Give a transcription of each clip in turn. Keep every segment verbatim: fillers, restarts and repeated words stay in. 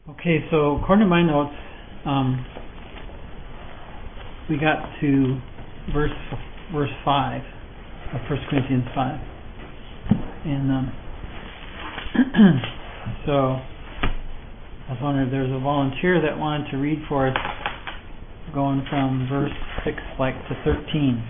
Okay, so according to my notes, um, we got to verse verse five of First Corinthians five, and um, so I was wondering if there's a volunteer that wanted to read for us, going from verse six like to thirteen.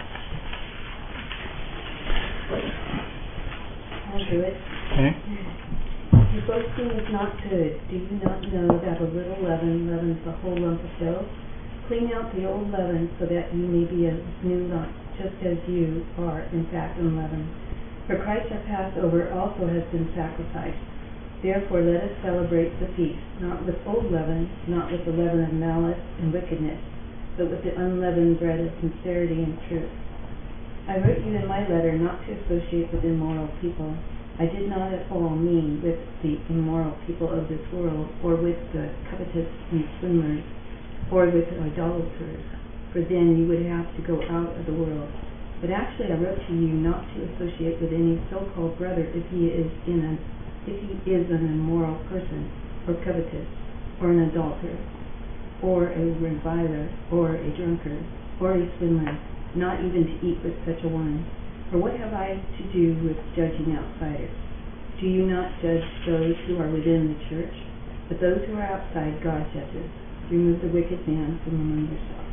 I'll do it. Okay. Your boasting is not good. Do you not know that a little leaven leavens the whole lump of dough? Clean out the old leaven so that you may be a new lump, just as you are in fact unleavened. For Christ our Passover also has been sacrificed. Therefore let us celebrate the feast, not with old leaven, not with the leaven of malice and wickedness, but with the unleavened bread of sincerity and truth. I wrote you in my letter not to associate with immoral people. I did not at all mean with the immoral people of this world, or with the covetous and swindlers, or with idolaters, for then you would have to go out of the world. But actually I wrote to you not to associate with any so-called brother if he is in an if he is an immoral person, or covetous, or an adulterer, or a reviler, or a drunkard, or a swindler, not even to eat with such a one. For what have I to do with judging outsiders? Do you not judge those who are within the church? But those who are outside, God judges. Remove the wicked man from among yourselves.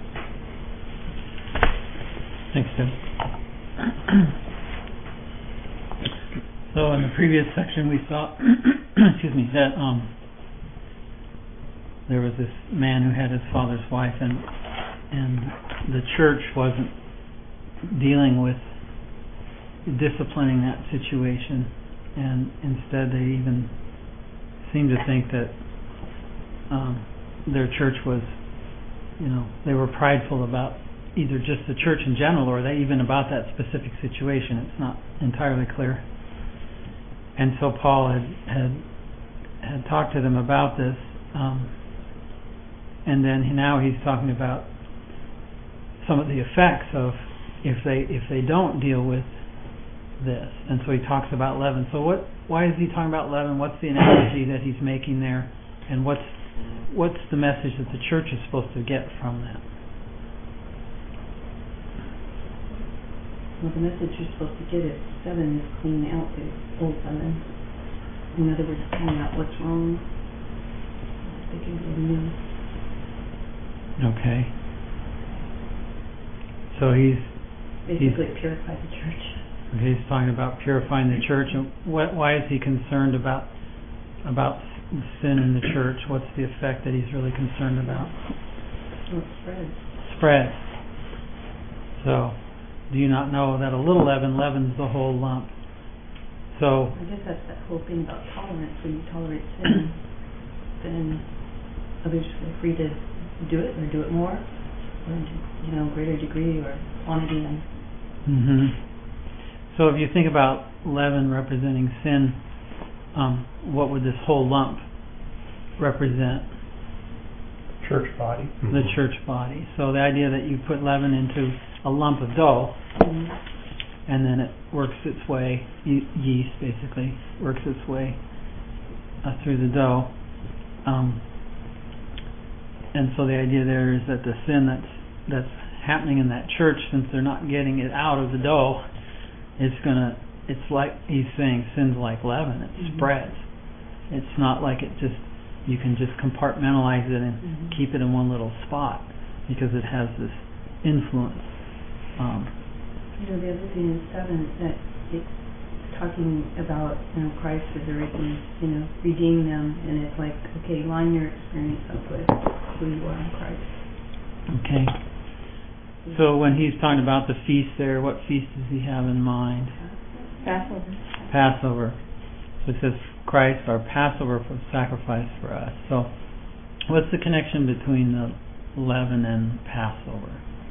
Thanks, Tim. So in the previous section we saw, excuse me, that um, there was this man who had his father's wife, and and the church wasn't dealing with disciplining that situation, and instead they even seemed to think that um, their church was, you know, they were prideful about either just the church in general or they even about that specific situation. It's not entirely clear. And so Paul had had, had talked to them about this, um, and then he, now he's talking about some of the effects of if they if they don't deal with this. And so he talks about leaven. So what? Why is he talking about leaven? What's the analogy that he's making there? And what's what's the message that the church is supposed to get from that? Well, the message you're supposed to get is seven is clean out the old leaven. In other words, clean out what's wrong. They can be new. Okay. So he's basically he's, purify the church. Okay, he's talking about purifying the church. And what, why is he concerned about about sin in the church? What's the effect that he's really concerned about? Well, it spreads. Spread. So, do you not know that a little leaven leavens the whole lump? So I guess that's that whole thing about tolerance. When you tolerate sin, then others feel free to do it or do it more, or in, you know, greater degree or quantity. And mm-hmm. So if you think about leaven representing sin, um, what would this whole lump represent? Church body. The mm-hmm. church body. So the idea that you put leaven into a lump of dough, mm-hmm. and then it works its way, ye- yeast basically, works its way uh, through the dough. Um, and so the idea there is that the sin that's that's happening in that church, since they're not getting it out of the dough, it's gonna, it's like he's saying, sin's like leaven, it mm-hmm. spreads. It's not like it just, you can just compartmentalize it and mm-hmm. keep it in one little spot, because it has this influence. Um, you know, the other thing is seven, that it's talking about, you know, Christ has already, you know, redeemed them, and it's like, okay, line your experience up with who you are in Christ. Okay. So when he's talking about the feast there, what feast does he have in mind? Passover. Passover. So it says Christ, our Passover, was sacrificed for us. So what's the connection between the leaven and Passover?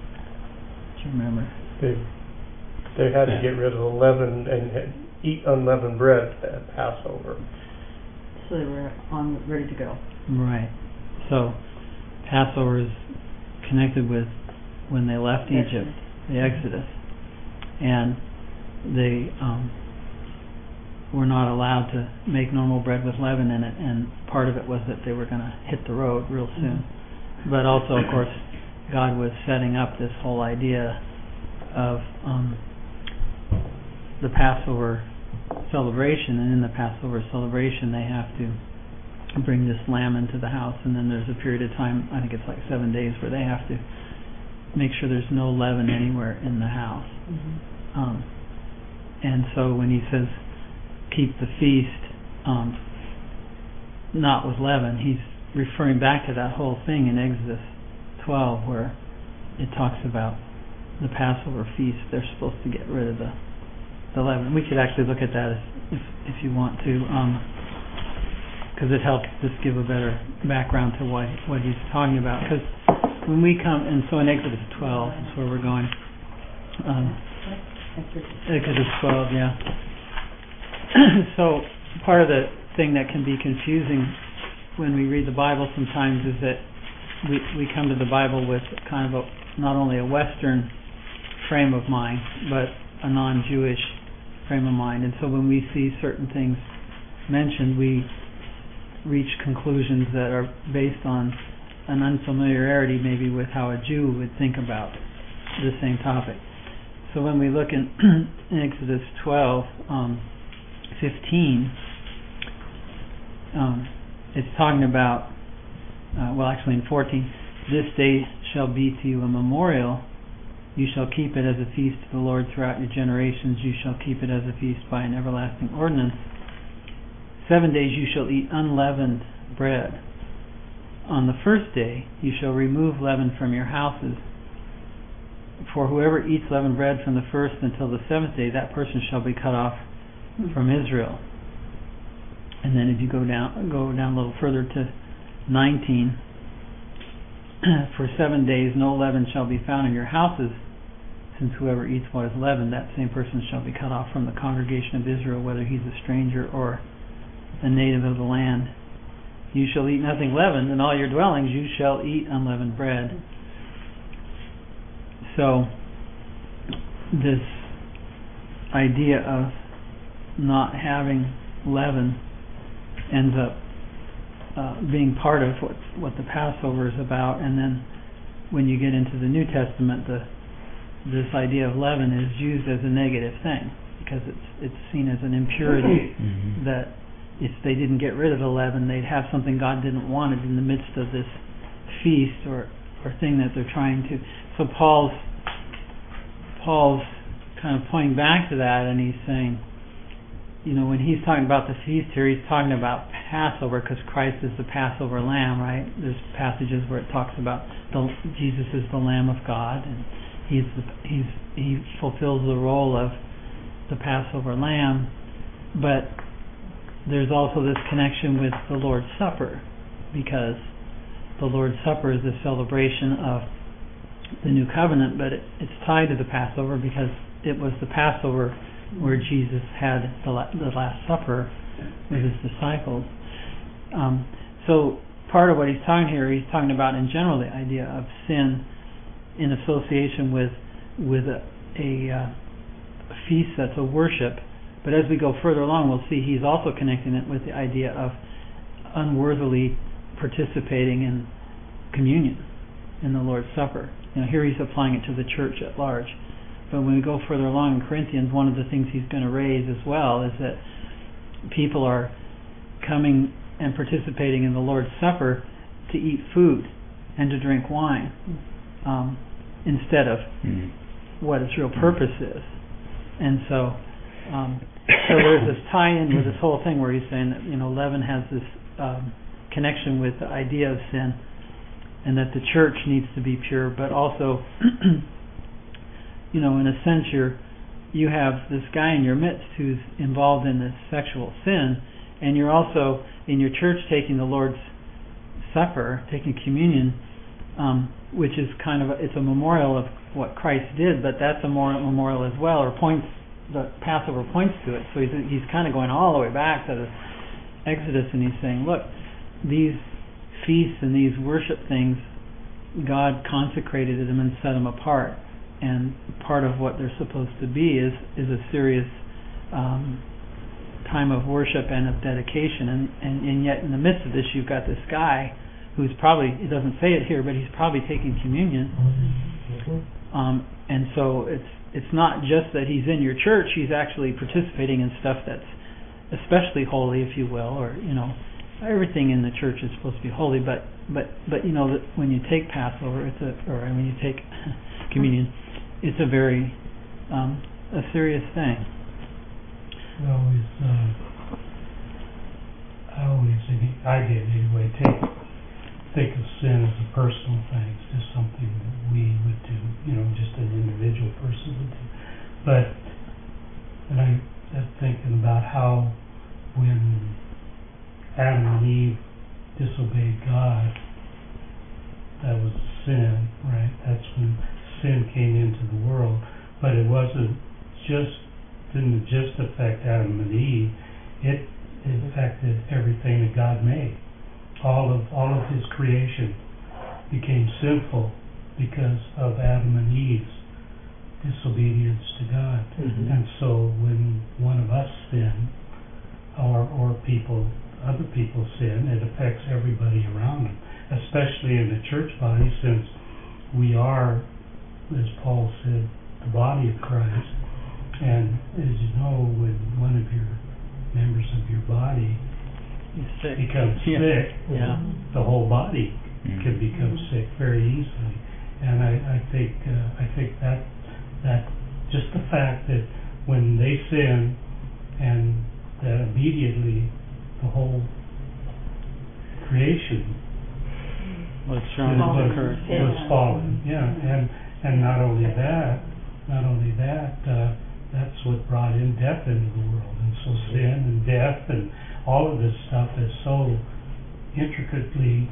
Do you remember? They they had to get rid of the leaven and had, eat unleavened bread at Passover. So they were on ready to go. Right. So Passover is connected with when they left Exodus. Egypt, the Exodus, and they um, were not allowed to make normal bread with leaven in it, and part of it was that they were going to hit the road real soon. But also, of course, God was setting up this whole idea of um, the Passover celebration, and in the Passover celebration they have to bring this lamb into the house, and then there's a period of time, I think it's like seven days, where they have to make sure there's no leaven anywhere in the house. Mm-hmm. Um, and so when he says keep the feast um, not with leaven, he's referring back to that whole thing in Exodus twelve where it talks about the Passover feast. They're supposed to get rid of the the leaven. We could actually look at that if if you want to, because um, it helps just give a better background to what what he's talking about. Because when we come, and so in Exodus twelve is where we're going. Um, Exodus twelve, yeah. So part of the thing that can be confusing when we read the Bible sometimes is that we we come to the Bible with kind of a not only a Western frame of mind, but a non-Jewish frame of mind. And so when we see certain things mentioned, we reach conclusions that are based on an unfamiliarity maybe with how a Jew would think about the same topic. So when we look in, in Exodus twelve, um, fifteen, um, it's talking about, uh, well actually in fourteen, this day shall be to you a memorial. You shall keep it as a feast to the Lord throughout your generations. You shall keep it as a feast by an everlasting ordinance. Seven days you shall eat unleavened bread. On the first day you shall remove leaven from your houses. For whoever eats leavened bread from the first until the seventh day, that person shall be cut off from Israel. And then if you go down go down a little further to nineteen, for seven days no leaven shall be found in your houses, since whoever eats what is leavened, that same person shall be cut off from the congregation of Israel, whether he's a stranger or a native of the land. You shall eat nothing leavened, in all your dwellings you shall eat unleavened bread. So this idea of not having leaven ends up uh, being part of what what the Passover is about. And then when you get into the New Testament, the this idea of leaven is used as a negative thing, because it's it's seen as an impurity. Mm-hmm. That if they didn't get rid of the leaven, they'd have something God didn't want it in the midst of this feast or or thing that they're trying to. So Paul's Paul's kind of pointing back to that, and he's saying, you know, when he's talking about the feast here, he's talking about Passover, because Christ is the Passover lamb, right? There's passages where it talks about the, Jesus is the Lamb of God, and he's the, he's he fulfills the role of the Passover lamb. But there's also this connection with the Lord's Supper, because the Lord's Supper is a celebration of the New Covenant, but it, it's tied to the Passover because it was the Passover where Jesus had the, la- the Last Supper with his disciples. Um, so part of what he's talking here, he's talking about in general the idea of sin in association with with a, a, uh, a feast that's a worship. But as we go further along, we'll see he's also connecting it with the idea of unworthily participating in communion, in the Lord's Supper. You know, here he's applying it to the church at large. But when we go further along in Corinthians, one of the things he's going to raise as well is that people are coming and participating in the Lord's Supper to eat food and to drink wine um, instead of mm. what its real purpose is. And so um, so there's this tie-in with this whole thing where he's saying that, you know, leaven has this um, connection with the idea of sin, and that the church needs to be pure, but also, you know, in a sense, you're, you have this guy in your midst who's involved in this sexual sin, and you're also in your church taking the Lord's Supper, taking communion, um, which is kind of a, it's a memorial of what Christ did, but that's a more memorial as well, or points, the Passover points to it. So he's he's kind of going all the way back to the Exodus, and he's saying, look, these feasts and these worship things, God consecrated them and set them apart, and part of what they're supposed to be is is a serious um, time of worship and of dedication, and, and, and yet in the midst of this you've got this guy who's probably, it doesn't say it here, but he's probably taking communion. Um, and so it's it's not just that he's in your church, he's actually participating in stuff that's especially holy, if you will, or, you know, everything in the church is supposed to be holy, but, but, but you know, that when you take Passover, it's a, or when you take communion, it's a very, um, a serious thing. I always, uh, I always, I did anyway, take, think of sin as a personal thing. It's just something that we would do, you know, just an individual person would do. But, and I was thinking about how when Adam and Eve disobeyed God, that was sin, right? That's when sin came into the world. But it wasn't just, didn't just affect Adam and Eve. It, it affected everything that God made. All of all of His creation became sinful because of Adam and Eve's disobedience to God. Mm-hmm. And so when one of us sin, or or people, other people sin, it affects everybody around them, especially in the church body, since we are, as Paul said, the body of Christ. And as you know, when one of your members of your body Sick. becomes yeah. sick, Yeah. the whole body Mm. can become sick very easily. And I, I think uh, I think that that just the fact that when they sin, and that immediately the whole creation Was thrown was, into was, curse. was Yeah. fallen. Yeah, and and not only that, not only that, uh, that's what brought in death into the world. And so sin and death and all of this stuff is so intricately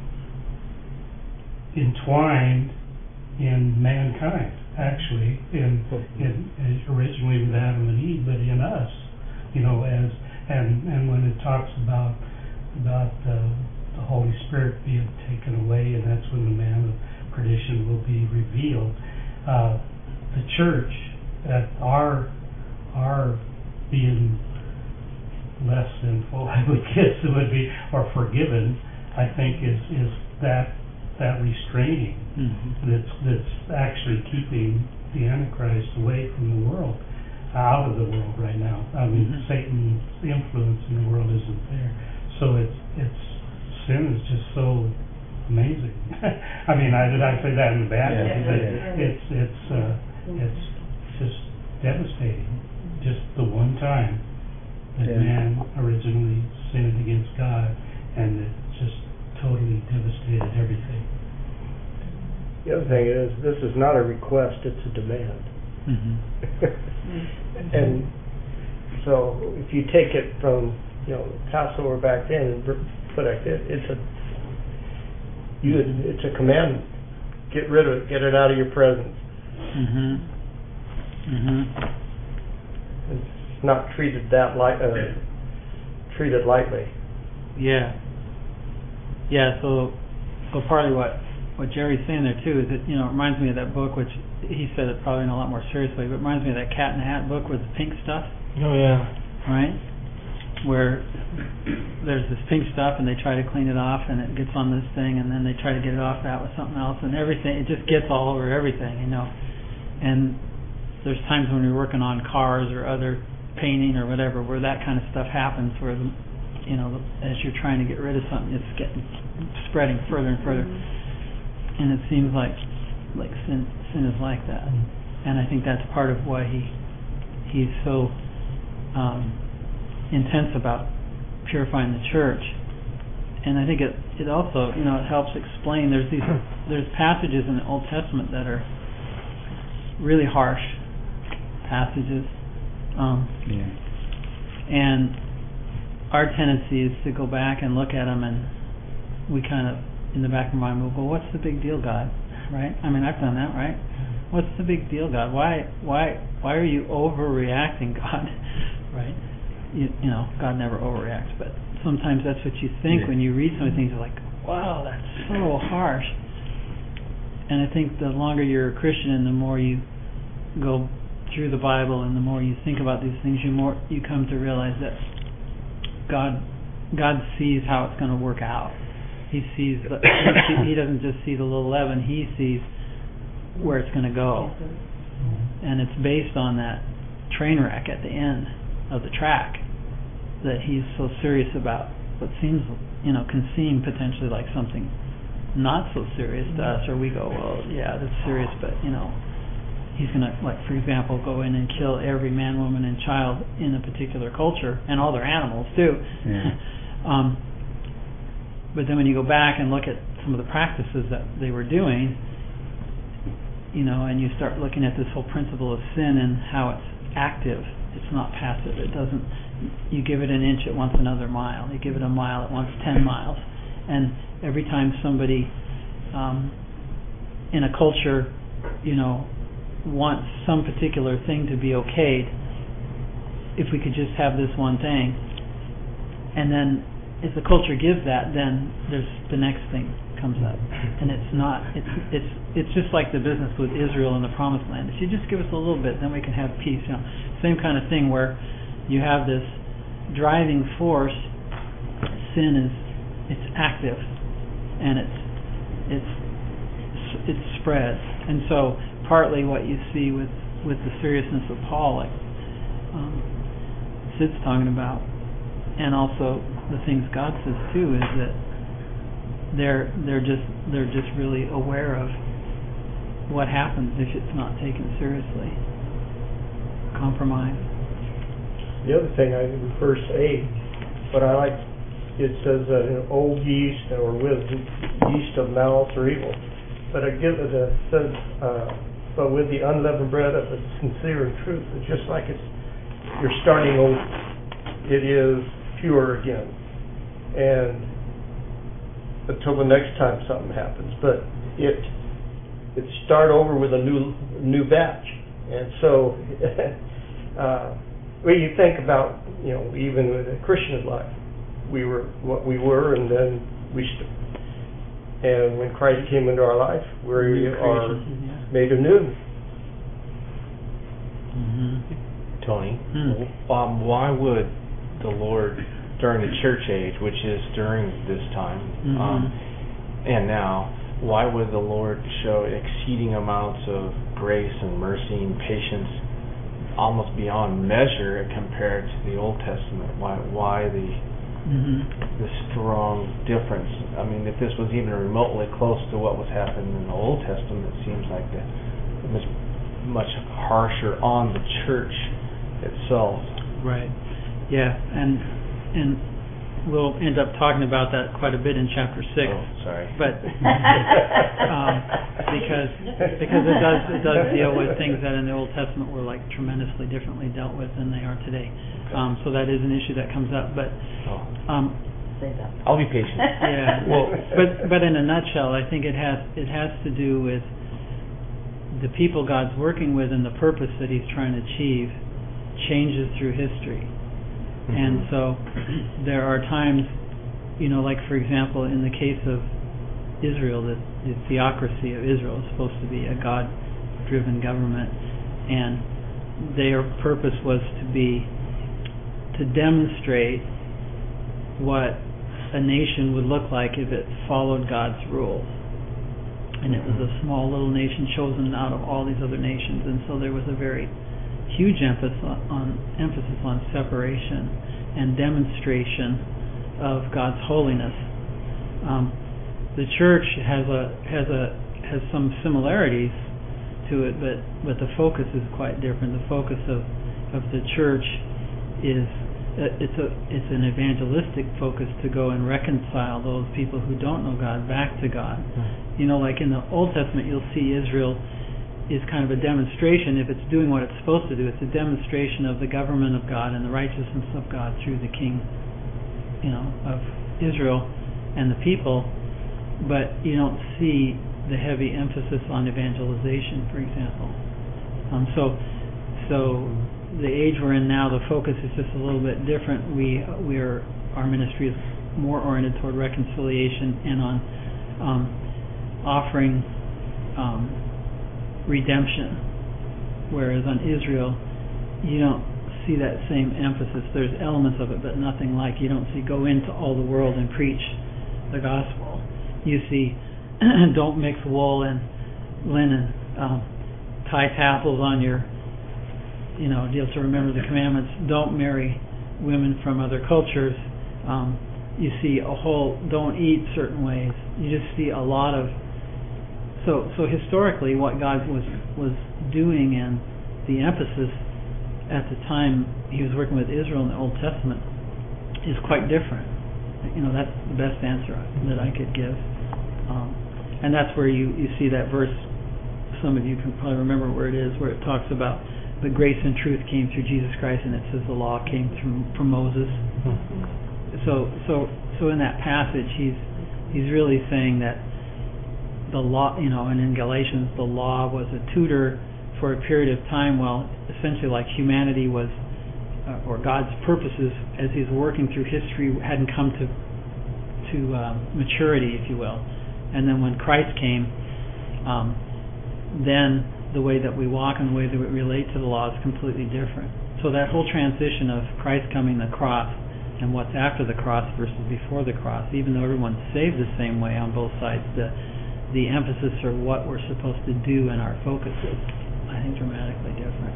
entwined in mankind, actually, in, in, in originally with Adam and Eve, but in us, you know, as and and when it talks about about uh, the Holy Spirit being taken away, and that's when the man of perdition will be revealed. Uh, the church, at our our being less sinful, I would guess it would be, or forgiven, I think is is that that restraining Mm-hmm. that's that's actually keeping the Antichrist away from the world, out of the world right now. I mean, Mhm. Satan's influence in the world isn't there, so it's it's sin is just so amazing. I mean, I did I say that in the bad Yeah, way, yeah, but yeah. it's it's uh, it's just devastating. Just the one time that Yeah. man originally sinned against God, and it just totally devastated everything. The other thing is, this is not a request, it's a demand. Mm-hmm. And so if you take it from, you know, Passover back then and put it like this, it's a you it's a commandment. Get rid of it, get it out of your presence. Mhm. Mhm. It's not treated that light uh, treated lightly. Yeah. Yeah, so so partly what what Jerry's saying there too is that, you know, it reminds me of that book, which he said it probably in a lot more serious way, but it reminds me of that Cat in the Hat book with the pink stuff. Oh yeah. Right? Where there's this pink stuff and they try to clean it off and it gets on this thing and then they try to get it off that with something else and everything, it just gets all over everything, you know. And there's times when you're working on cars or other painting or whatever where that kind of stuff happens, where the, you know, the, as you're trying to get rid of something, it's getting spreading further and further. And it seems like like sin sin is like that. And I think that's part of why he he's so um, intense about purifying the church. And I think it it also, you know, it helps explain, there's these there's passages in the Old Testament that are really harsh passages. Um, Yeah. and our tendency is to go back and look at them, and we kind of, in the back of our mind, we'll go, "What's the big deal, God?" Right? I mean, I've done that, right? What's the big deal, God? Why, why, why are you overreacting, God? Right? You, you know, God never overreacts, but sometimes that's what you think Yeah. when you read some of the things. You're like, "Wow, that's so harsh." And I think the longer you're a Christian, and the more you go through the Bible, and the more you think about these things, you more you come to realize that God, God sees how it's going to work out. He sees, the, he, see, he doesn't just see the little leaven, he sees where it's going to go. And it's based on that train wreck at the end of the track that he's so serious about what seems, you know, can seem potentially like something not so serious to us, or we go, well, yeah, that's serious, but, you know, he's going to, like, for example, go in and kill every man, woman, and child in a particular culture, and all their animals, too. Yeah. um, but then when you go back and look at some of the practices that they were doing, you know, and you start looking at this whole principle of sin and how it's active, it's not passive. It doesn't, you give it an inch, it wants another mile. You give it a mile, it wants ten miles. And every time somebody um, in a culture, you know, wants some particular thing to be okayed, if we could just have this one thing, and then if the culture gives that, then there's the next thing comes up, and it's not. It's it's it's just like the business with Israel and the Promised Land. If you just give us a little bit, then we can have peace. You know, same kind of thing where you have this driving force. Sin is it's active, and it's it's it's spread, and so partly what you see with with the seriousness of Paul, like um, Sid's talking about, and also the things God says too, is that they're they're just they're just really aware of what happens if it's not taken seriously. Compromise. The other thing, I in verse eight, but I like it says that in old yeast or with yeast of malice or evil, but I give it a says uh, but with the unleavened bread of the sincere truth. It's just like it's you're starting over. It is pure again, and until the next time something happens, but it it start over with a new new batch, and so uh, when you think about, you know, even with a Christian life, we were what we were, and then we st- and when Christ came into our life, we are yeah. made anew. Mm-hmm. Tony, Hmm. um, why would the Lord, during the church age, which is during this time, Mm-hmm. um, and now, why would the Lord show exceeding amounts of grace and mercy and patience, almost beyond measure compared to the Old Testament? Why, why the Mm-hmm. the strong difference? I mean, if this was even remotely close to what was happening in the Old Testament, it seems like the, it was much harsher on the church itself. Right. Yeah, and and we'll end up talking about that quite a bit in chapter six. Oh, sorry. But um, because because it does it does deal with things that in the Old Testament were like tremendously differently dealt with than they are today. Um, so that is an issue that comes up. But Oh. um, I'll be patient. yeah. Well, but but in a nutshell, I think it has it has to do with the people God's working with and the purpose that He's trying to achieve changes through history. Mm-hmm. And so there are times, you know, like for example, in the case of Israel, the, the theocracy of Israel is supposed to be a God-driven government, and their purpose was to be to demonstrate what a nation would look like if it followed God's rules. And it was a small little nation chosen out of all these other nations, and so there was a very huge emphasis on, on emphasis on separation and demonstration of God's holiness. Um, the church has a has a has some similarities to it, but but the focus is quite different. The focus of of the church is uh, it's a it's an evangelistic focus to go and reconcile those people who don't know God back to God. You know, like in the Old Testament, you'll see Israel is kind of a demonstration. If it's doing what it's supposed to do, it's a demonstration of the government of God and the righteousness of God through the king, you know, of Israel and the people. But you don't see the heavy emphasis on evangelization, for example. Um, so, so the age we're in now, the focus is just a little bit different. We we are our ministry is more oriented toward reconciliation and on um, offering um, redemption, whereas on Israel, you don't see that same emphasis. There's elements of it, but nothing like, you don't see go into all the world and preach the gospel. You see don't mix wool and linen, um, tie tassels on your, you know, you have to remember the commandments. Don't marry women from other cultures. Um, you see a whole, don't eat certain ways. You just see a lot of, so so historically what God was was doing, and the emphasis at the time he was working with Israel in the Old Testament is quite different. You know, that's the best answer that I could give. Um, and that's where you, you see that verse, some of you can probably remember where it is, where it talks about the grace and truth came through Jesus Christ, and it says the law came through from Moses. Mm-hmm. So so so in that passage he's he's really saying that the law, you know, and in Galatians the law was a tutor for a period of time while essentially like humanity was, uh, or God's purposes as he's working through history hadn't come to to um, maturity, if you will. And then when Christ came, um, then the way that we walk and the way that we relate to the law is completely different. So that whole transition of Christ coming the cross and what's after the cross versus before the cross, even though everyone's saved the same way on both sides, the the emphasis or what we're supposed to do and our focus is, I think, dramatically different.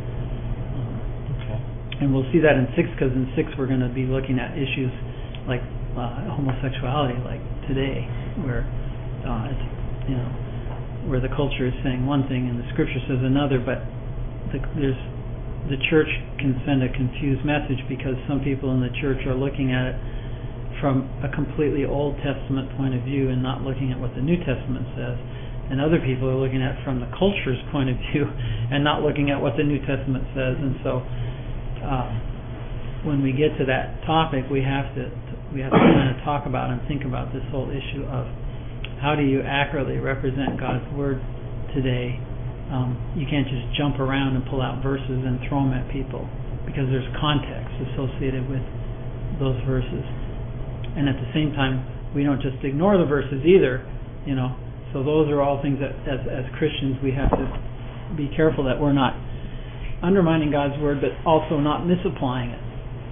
Um, okay. And we'll see that in six, because in six we're going to be looking at issues like uh, homosexuality, like today, where uh, it's, you know, where the culture is saying one thing and the scripture says another, but the, there's the church can send a confused message because some people in the church are looking at it from a completely Old Testament point of view and not looking at what the New Testament says, and other people are looking at it from the culture's point of view and not looking at what the New Testament says. And so uh, when we get to that topic, we have to we have to kind of talk about and think about this whole issue of how do you accurately represent God's Word today. Um, you can't just jump around and pull out verses and throw them at people, because there's context associated with those verses. And at the same time, we don't just ignore the verses either, you know. So those are all things that, as as Christians, we have to be careful that we're not undermining God's Word, but also not misapplying it.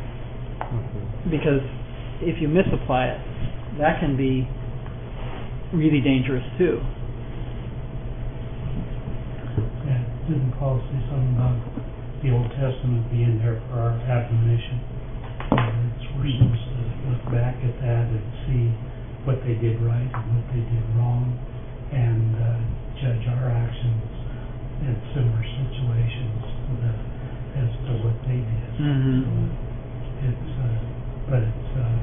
Mm-hmm. Because if you misapply it, that can be really dangerous too. Yeah, didn't Paul say something about the Old Testament being there for our admonition? And it's, we're supposed to look back at that and see what they did right and what they did wrong, and uh, judge our actions in similar situations to the, as to what they did. Mm-hmm. So it's, uh, but it's, uh,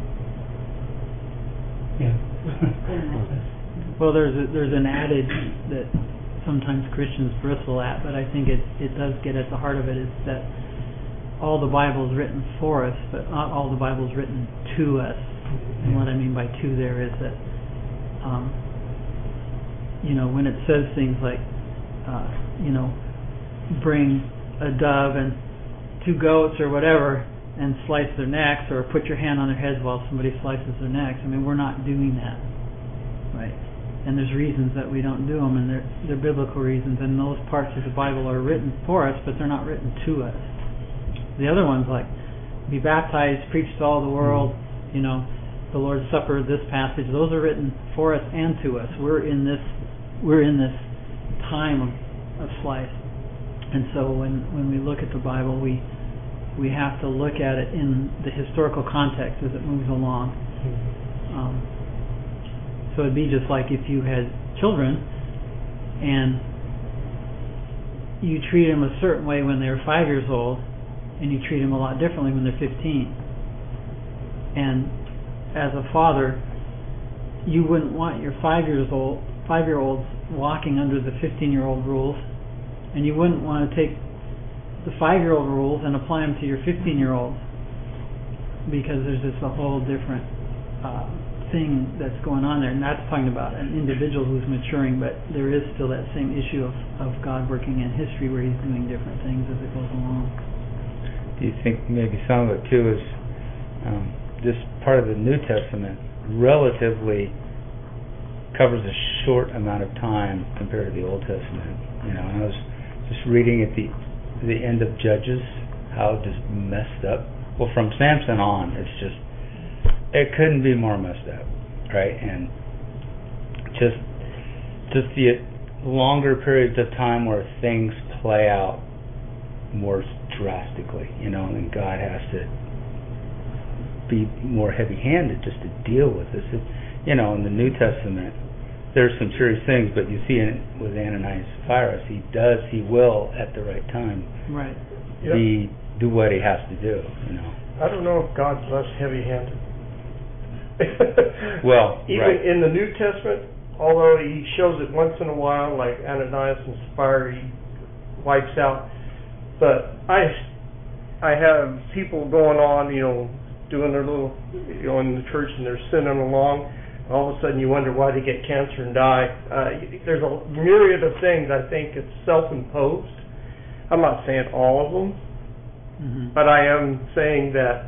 yeah. Well, there's a, there's an adage that sometimes Christians bristle at, but I think it it does get at the heart of it, is that all the Bible is written for us, but not all the Bible is written to us. And what I mean by to there is that, um, you know, when it says things like, uh, you know, bring a dove and two goats or whatever and slice their necks, or put your hand on their heads while somebody slices their necks. I mean, we're not doing that, right? And there's reasons that we don't do them, and they're, they're biblical reasons, and those parts of the Bible are written for us, but they're not written to us. The other ones, like be baptized, preach to all the world, you know, the Lord's Supper, this passage, those are written for us and to us. We're in this we're in this time of, of slice. And so when, when we look at the Bible, we we have to look at it in the historical context as it moves along. Um, so it'd be just like if you had children and you treat them a certain way when they're five years old, and you treat them a lot differently when they're fifteen. And as a father, you wouldn't want your five years old, five-year-olds walking under the fifteen-year-old rules, and you wouldn't want to take the five-year-old rules and apply them to your fifteen-year-olds, because there's just a whole different uh, thing that's going on there. And that's talking about an individual who's maturing, but there is still that same issue of, of God working in history where He's doing different things as it goes along. Do you think maybe some of it too is um, this part of the New Testament relatively covers a short amount of time compared to the Old Testament? You know, and I was just reading at the the end of Judges, how just messed up. Well, from Samson on, it's just, it couldn't be more messed up, right? And just, just the longer periods of time where things play out more drastically, you know, and then God has to be more heavy-handed just to deal with this. It, you know, in the New Testament, there's some serious things, but you see it with Ananias and Sapphira, he does, he will, at the right time, Right. Yep. be, do what he has to do, you know. I don't know if God's less heavy-handed. Well, even right. in the New Testament, although he shows it once in a while, like Ananias and Sapphira, he wipes out. But I, I have people going on, you know, doing their little, you know, in the church, and they're sinning along. All of a sudden, you wonder why they get cancer and die. Uh, there's a myriad of things. I think it's self-imposed. I'm not saying all of them, Mm-hmm. but I am saying that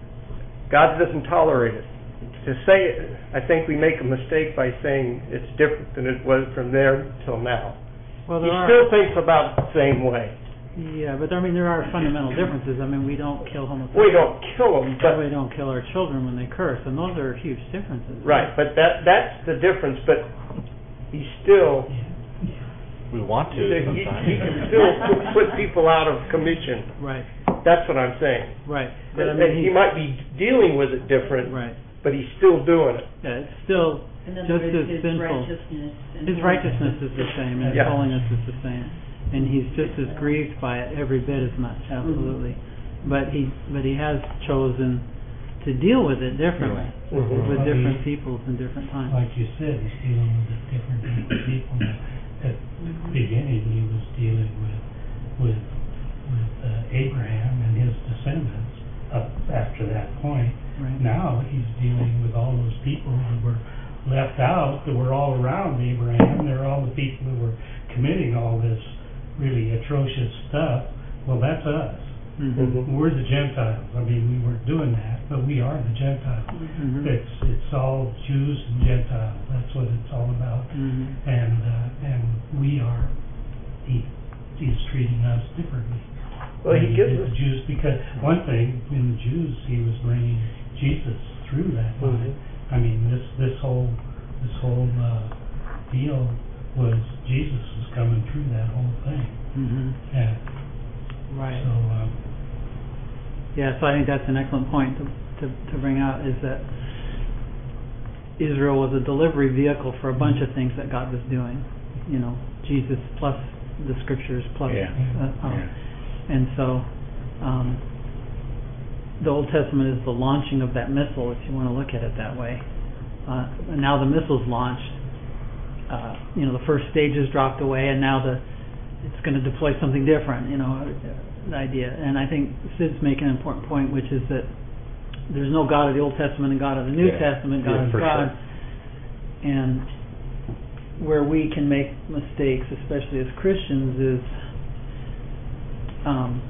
God doesn't tolerate it. To say it, I think we make a mistake by saying it's different than it was from there till now. Well, He there are, still thinks about it the same way. yeah, but I mean, there are fundamental differences. I mean, we don't kill homosexuals. We don't kill them, But but we don't kill our children when they curse, and those are huge differences. right. But that that's the difference. But he still We want to he, he sometimes. can still put, put people out of commission. Right, That's what I'm saying. right. But I And mean, he might be dealing with it different, right. but he's still doing it. Yeah, it's still In other just words, as his sinful. righteousness. and His righteousness is the same, and his Yeah. holiness is the same, and he's just as grieved by it every bit as much. Absolutely, but he but he has chosen to deal with it differently Mhm. with Well, different he- peoples in different times. Like you said, he's dealing with a different group of people. At the beginning, he was dealing with with with uh, Abraham and his descendants. Up after that point, Right. now he's dealing with all those people that were left out, that were all around Abraham. They're all the people that were committing all this really atrocious stuff. Well, that's us. Mm-hmm. Mhm. We're the Gentiles. I mean, we weren't doing that, but we are the Gentiles. Mm-hmm. It's it's all Jews and Gentiles. That's what it's all about. Mm-hmm. And uh, and we are. He he's treating us differently. Well, he than gives did us. the Jews, because one thing in the Jews, he was bringing Jesus through that line. Mhm. I mean, this this whole this whole uh, deal was Jesus was coming through that whole thing. Mm-hmm. And Right. so. Um, Yeah, so I think that's an excellent point to, to, to bring out, is that Israel was a delivery vehicle for a bunch of things that God was doing. You know, Jesus plus the scriptures plus, Yeah. uh, um, Yeah. and so um, the Old Testament is the launching of that missile, if you want to look at it that way. Uh, and now the missile's launched. Uh, you know, the first stage is dropped away, and now the it's going to deploy something different. You know, the idea. And I think Sid's making an important point, which is that there's no God of the Old Testament and God of the New Yeah. Testament. God Yeah, is for God. sure. And where we can make mistakes, especially as Christians, is um,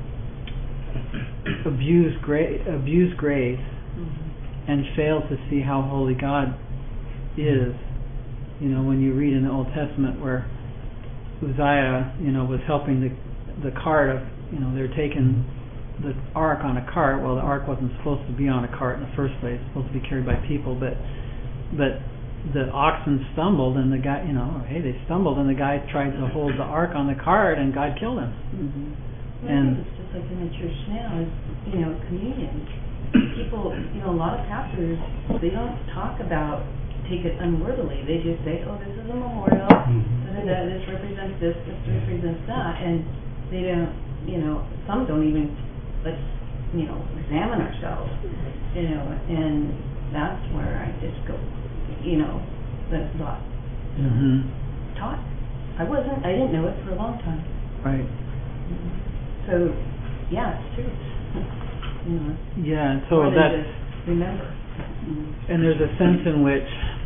abuse grace, abuse grace, and fail to see how holy God is. You know, when you read in the Old Testament where Uzziah, you know, was helping the the cart of, you know, they're taking the ark on a cart. Well, the ark wasn't supposed to be on a cart in the first place. It's supposed to be carried by people, but but the oxen stumbled, and the guy, you know, hey, they stumbled, and the guy tried to hold the ark on the cart, and God killed him. Mm-hmm. And I think it's just like in the church now, is, you know, communion. People, you know, a lot of pastors, they don't talk about take it unworthily. They just say, oh, this is a memorial, Mhm. da, da, da, this represents this, this represents that, and they don't, you know, some don't even, let's, you know, examine ourselves, you know, and that's where I just go, you know, that's not hmm taught. I wasn't, I didn't know it for a long time. right, So, yeah, it's true. You know, yeah, and so more than that's, just remember. and there's a sense in which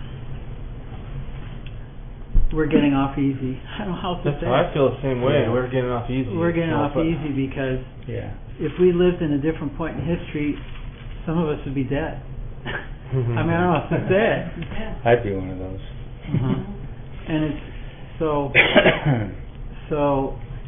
we're getting off easy. I don't know how else to That's say how it. I feel the same way. Yeah. We're getting off easy. We're getting Well, off but- easy because Yeah. if we lived in a different point in history, some of us would be dead. I mean, I don't know how to say it. Yeah. I'd be one of those. Uh-huh. And it's so, so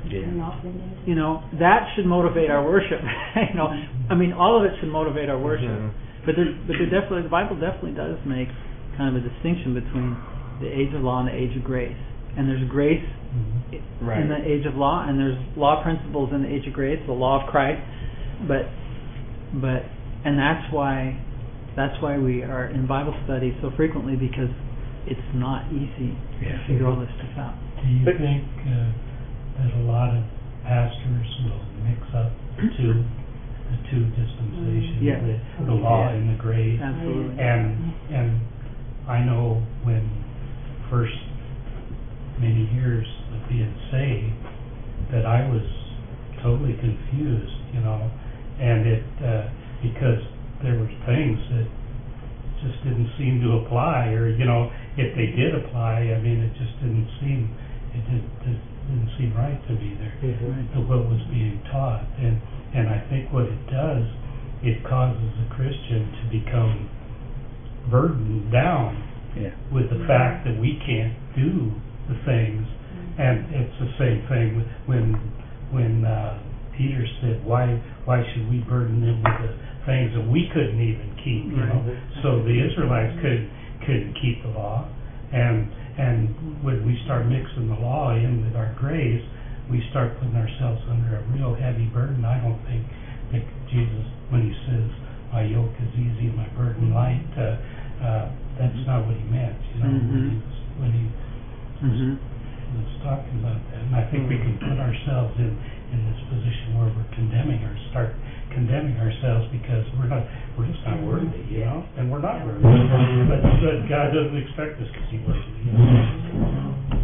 Yeah. and not been into. You know, that should motivate our worship. You know, I mean, all of it should motivate our worship. Mm-hmm. But there, but there definitely, the Bible definitely does make kind of a distinction between the age of law and the age of grace. And there's grace Mm-hmm. Right. in the age of law, and there's law principles in the age of grace, the law of Christ. But, but, and that's why, that's why we are in Bible study so frequently, because it's not easy Yeah. to figure all this stuff out. Do you But- think uh, that a lot of pastors will mix up the two, the two dispensations, Yeah. the, the law Yeah. and the grace? Absolutely. And and I know when first many years of being saved that I was totally confused, you know, and it uh, because there were things that just didn't seem to apply, or you know, if they did apply, I mean, it just didn't seem it did, it didn't seem right to me there. Mhm. To what was being taught, and and I think what it does, it causes a Christian to become burdened down Yeah. with the fact that we can't do the things. And it's the same thing with when when uh, Peter said, "Why why should we burden them with the things that we couldn't even keep?" You know, so the Israelites couldn't couldn't keep the law, and and when we start mixing the law in with our grace, we start putting ourselves under a real heavy burden. I don't think that Jesus, when he says, "My yoke is easy, my burden light," uh, uh, that's not what he meant. You know, when he was, when he Mm-hmm. was talking about that, and I think we can put ourselves in, in this position where we're condemning or start condemning ourselves because we're not, we're just not worthy, you know, and we're not worthy. But, but God doesn't expect us to be worthy. You know?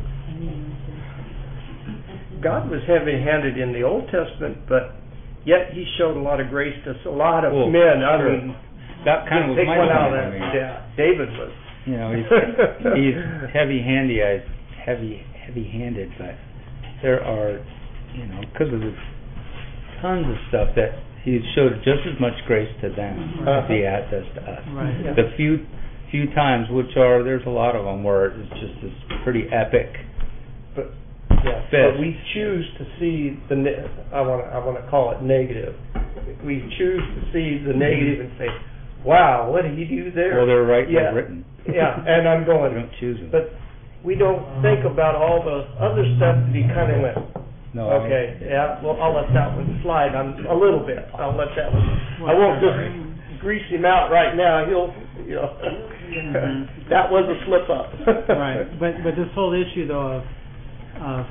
God was heavy-handed in the Old Testament, but yet He showed a lot of grace to a lot of Well, men. I sure. mean, That kind of was take my one point. out of I that. mean, Yeah, David was. you know, he's he's heavy-handed, heavy heavy-handed, but there are, you know, because of the tons of stuff that he showed just as much grace to them as he has does to us. Right. Yeah. The few few times, which are there's a lot of them where it's just this pretty epic. But yeah, Fifth. but we choose to see the. Ne- I want to. I want to call it negative. We choose to see the negative and say, "Wow, what did he do there?" Well, they're right Yeah. there written. Yeah, and I'm going. We don't choose them. But we don't think about all the other stuff that he kind of went. no, I- Okay, yeah. Well, I'll let that one slide on a little bit. I'll let that one. I won't just grease him out right now. He'll, you know. Mhm. That was a slip up. Right, but but this whole issue though of of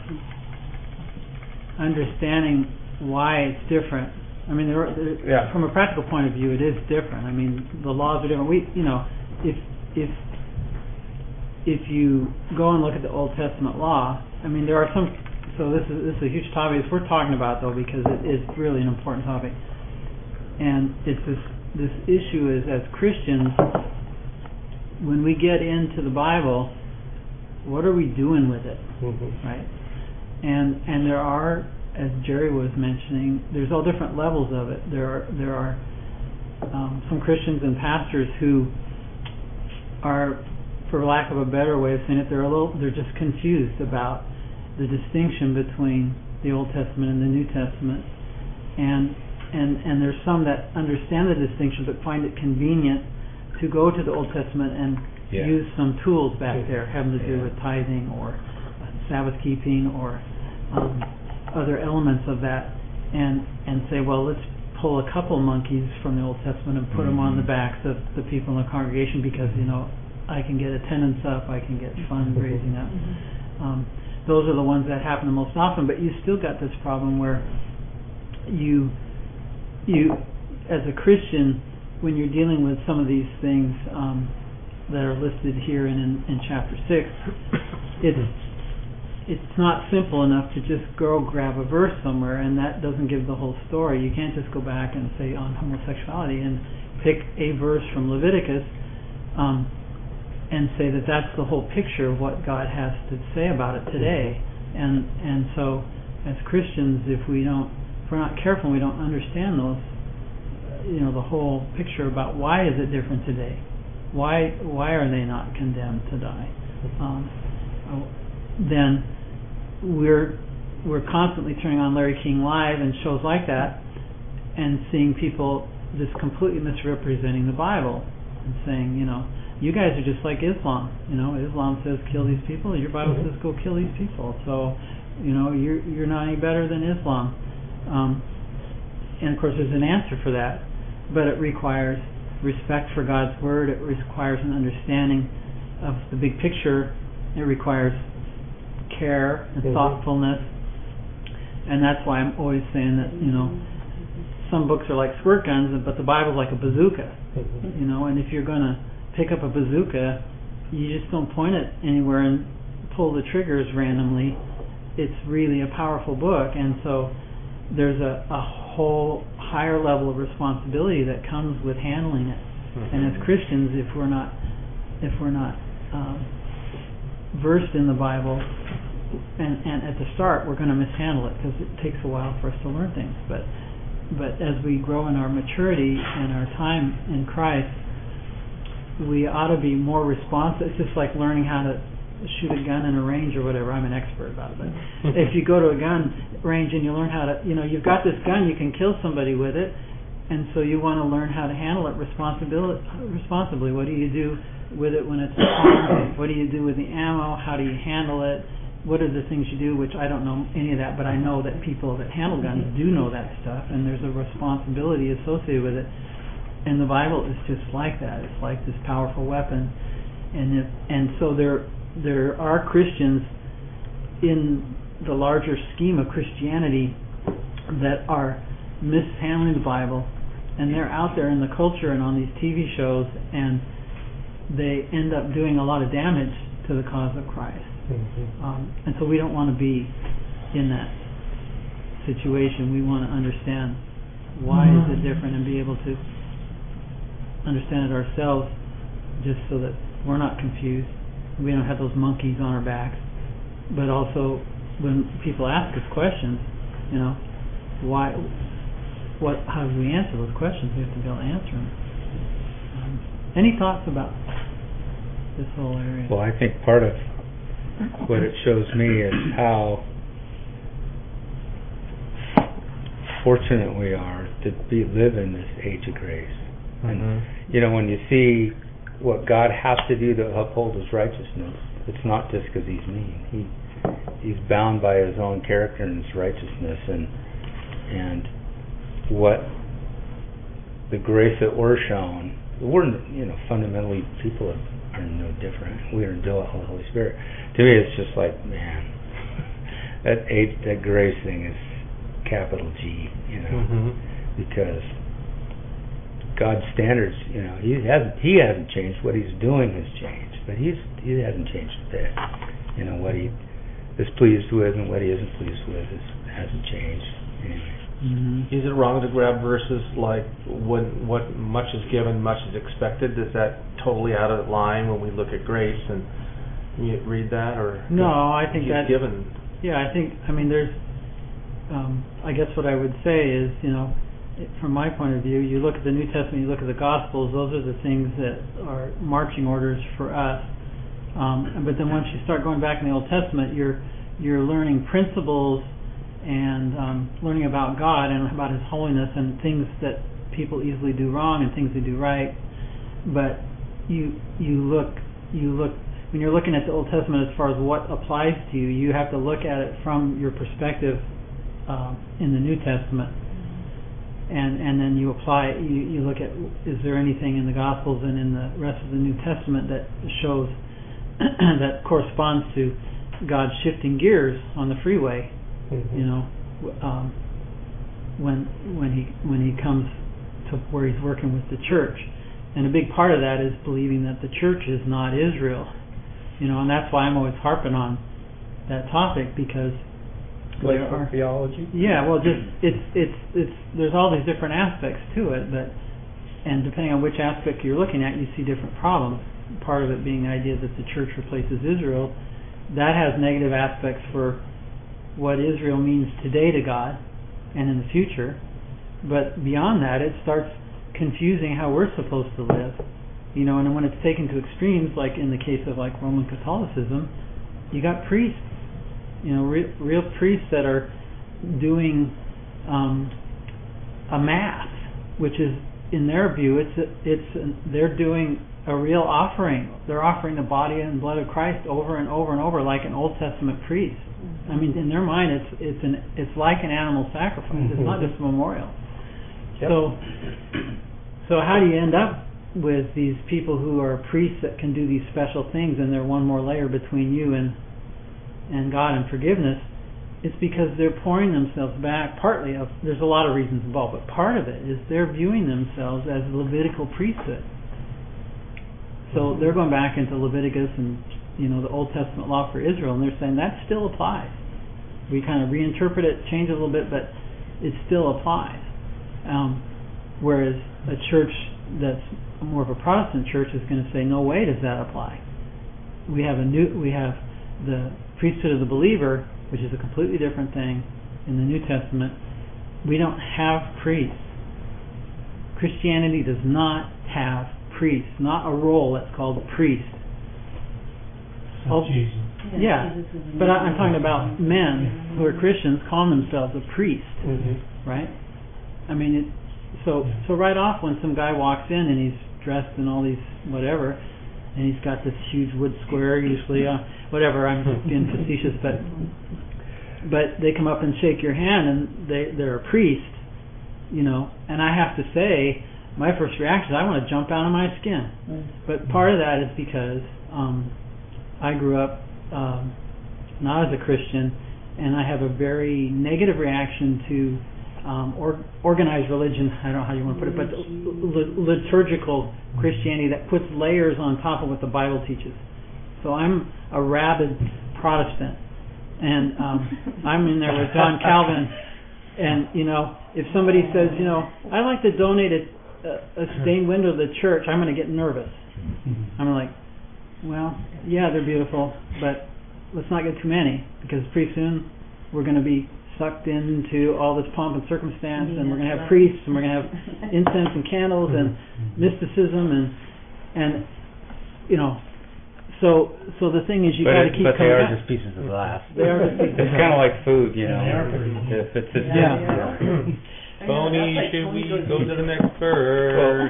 understanding why it's different. I mean, there, are- there, Yeah. from a practical point of view, it is different. I mean, the laws are different. We, you know, if if if you go and look at the Old Testament law, I mean, there are some. So this is this is a huge topic we're talking about though, because it is really an important topic, and it's this this issue is as Christians. When we get into the Bible, what are we doing with it, Mhm. right? And and there are, as Jerry was mentioning, there's all different levels of it. There are there are um, some Christians and pastors who are, for lack of a better way of saying it, they're a little they're just confused about the distinction between the Old Testament and the New Testament, and and and there's some that understand the distinction but find it convenient to go to the Old Testament and Yeah. use some tools back there having to do Yeah. with tithing or uh, Sabbath keeping or um, other elements of that, and and say, well, let's pull a couple monkeys from the Old Testament and put them on the Mhm. backs of the people in the congregation because, you know, I can get attendance up, I can get fundraising up. Um, those are the ones that happen the most often, but you still got this problem where you you as a Christian, when you're dealing with some of these things um, that are listed here in, in, in chapter six, it's it's not simple enough to just go grab a verse somewhere, and that doesn't give the whole story. You can't just go back and say on homosexuality and pick a verse from Leviticus um, and say that that's the whole picture of what God has to say about it today. And and so, as Christians, if we don't, if we're not careful, and we don't understand those, you know, the whole picture about why is it different today, why why are they not condemned to die, um, then we're we're constantly turning on Larry King Live and shows like that and seeing people just completely misrepresenting the Bible and saying, you know, you guys are just like Islam. You know, Islam says kill these people. Your Bible mm-hmm. says go kill these people. So, you know, you're you're not any better than Islam. Um, and of course, there's an answer for that, but it requires respect for God's word. It requires an understanding of the big picture. It requires care and mm-hmm. thoughtfulness. And that's why I'm always saying that, you know, some books are like squirt guns, but the Bible's like a bazooka. Mm-hmm. You know, and if you're going to pick up a bazooka, you just don't point it anywhere and pull the triggers randomly. It's really a powerful book, and so there's a, a whole higher level of responsibility that comes with handling it. Mm-hmm. And as Christians, if we're not if we're not um, versed in the Bible, and, and at the start we're going to mishandle it because it takes a while for us to learn things. But but as we grow in our maturity and our time in Christ, we ought to be more responsive. It's just like learning how to shoot a gun in a range or whatever. I'm an expert about it. But if you go to a gun range and you learn how to, you know, you've got this gun, you can kill somebody with it, and so you want to learn how to handle it responsibly. Responsibly. What do you do with it when it's armed? What do you do with the ammo? How do you handle it? What are the things you do? Which I don't know any of that, but I know that people that handle guns do know that stuff, and there's a responsibility associated with it. And the Bible is just like that. It's like this powerful weapon, and if, and so there there are Christians in the larger scheme of Christianity that are mishandling the Bible, and they're out there in the culture and on these T V shows, and they end up doing a lot of damage to the cause of Christ. Mm-hmm. Um, and so we don't want to be in that situation. We want to understand why mm-hmm. is it different and be able to understand it ourselves, just so that we're not confused. We don't have those monkeys on our backs. But also, when people ask us questions, you know, why, what, how do we answer those questions? We have to be able to answer them. Um, any thoughts about this whole area? Well, I think part of what it shows me is how fortunate we are to be live in this age of grace. And, mm-hmm. you know, when you see what God has to do to uphold His righteousness, it's not just because He's mean. He He's bound by His own character and His righteousness, and and what the grace that we're shown. We're, you know, fundamentally people are, are no different. We are indwelt with the Holy Spirit. To me, it's just like, man, that age, that grace thing is capital G, you know, mm-hmm. because God's standards, you know, he hasn't he hasn't changed. What He's doing has changed, but he's he hasn't changed a bit. You know, what He is pleased with and what He isn't pleased with is, hasn't changed. Anyway. Mm-hmm. Is it wrong to grab verses like when what much is given, much is expected? Is that totally out of line when we look at grace and you read that, or no? I think that's given. Yeah, I think. I mean, there's. Um, I guess what I would say is, you know, from my point of view, you look at the New Testament, you look at the Gospels, those are the things that are marching orders for us. Um, but then once you start going back in the Old Testament, you're you're learning principles and um, learning about God and about His holiness and things that people easily do wrong and things they do right. But you you look you look when you're looking at the Old Testament as far as what applies to you, you have to look at it from your perspective uh, in the New Testament. And and then you apply, you, you look at, is there anything in the Gospels and in the rest of the New Testament that shows, that corresponds to God shifting gears on the freeway, mm-hmm. you know, um, when when he when he comes to where He's working with the church. And a big part of that is believing that the church is not Israel, you know, and that's why I'm always harping on that topic, because like are, theology. Yeah, well, just it's it's it's there's all these different aspects to it, but and depending on which aspect you're looking at, you see different problems. Part of it being the idea that the church replaces Israel, that has negative aspects for what Israel means today to God and in the future. But beyond that, it starts confusing how we're supposed to live, you know. And when it's taken to extremes, like in the case of like Roman Catholicism, you got priests You know, re- real priests that are doing um, a mass, which is, in their view, it's a, it's a, they're doing a real offering. They're offering the body and blood of Christ over and over and over, like an Old Testament priest. I mean, in their mind, it's it's an it's like an animal sacrifice. Mm-hmm. It's not just a memorial. Yep. So, so how do you end up with these people who are priests that can do these special things, and they're one more layer between you and and God and forgiveness? It's because they're pouring themselves back. Partly, of there's a lot of reasons involved, but part of it is they're viewing themselves as the Levitical priesthood. So they're going back into Leviticus and, you know, the Old Testament law for Israel, and they're saying that still applies. We kind of reinterpret it, change it a little bit, but it still applies. Um, whereas a church that's more of a Protestant church is going to say, no way does that apply. We have a new, we have the priesthood of the believer, which is a completely different thing in the New Testament. We don't have priests. Christianity does not have priests, not a role that's called priest. Oh, Jesus. Yeah, but I, I'm talking about men who are Christians calling themselves a priest, mm-hmm. right? I mean, it, so so right off when some guy walks in and he's dressed in all these whatever, and he's got this huge wood square, usually, uh, whatever. I'm being facetious, but but they come up and shake your hand, and they they're a priest, you know. And I have to say, my first reaction is I want to jump out of my skin. But part of that is because um, I grew up um, not as a Christian, and I have a very negative reaction to um, or, organized religion. I don't know how you want to put it, but l- liturgical Christianity that puts layers on top of what the Bible teaches. So I'm a rabid Protestant, and um, I'm in there with John Calvin. And you know, if somebody says, you know, I'd like to donate a, a stained window to the church, I'm going to get nervous. I'm like, well, yeah, they're beautiful, but let's not get too many, because pretty soon we're going to be sucked into all this pomp and circumstance, and we're going to have priests, and we're going to have incense and candles and mysticism, and and you know, so so the thing is, you got to keep but coming they are back. just pieces of glass. They are just pieces. It's kind of like food, you know. They are pretty. If it's a yeah. yeah. Tony, should we go to the next verse?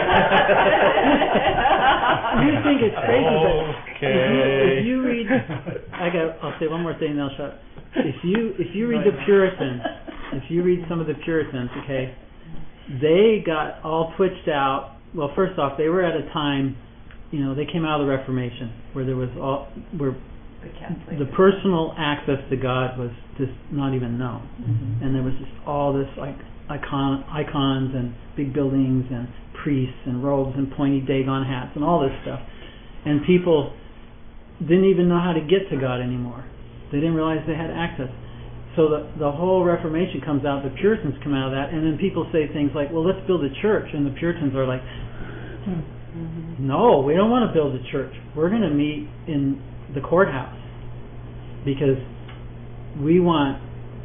You think it's crazy, but okay. if, you, if you read, I got. I'll say one more thing, then I'll shut. If you if you read the Puritans, if you read some of the Puritans, okay, they got all twitched out. Well, first off, they were at a time, you know, they came out of the Reformation where there was all where the, the personal access to God was just not even known, mm-hmm. and there was just all this like. Icon, icons and big buildings and priests and robes and pointy Dagon hats and all this stuff, and people didn't even know how to get to God anymore. They didn't realize they had access. So the the whole Reformation comes out. The Puritans come out of that, and then people say things like, "Well, let's build a church," and the Puritans are like, mm-hmm. "No, we don't want to build a church. We're going to meet in the courthouse because we want."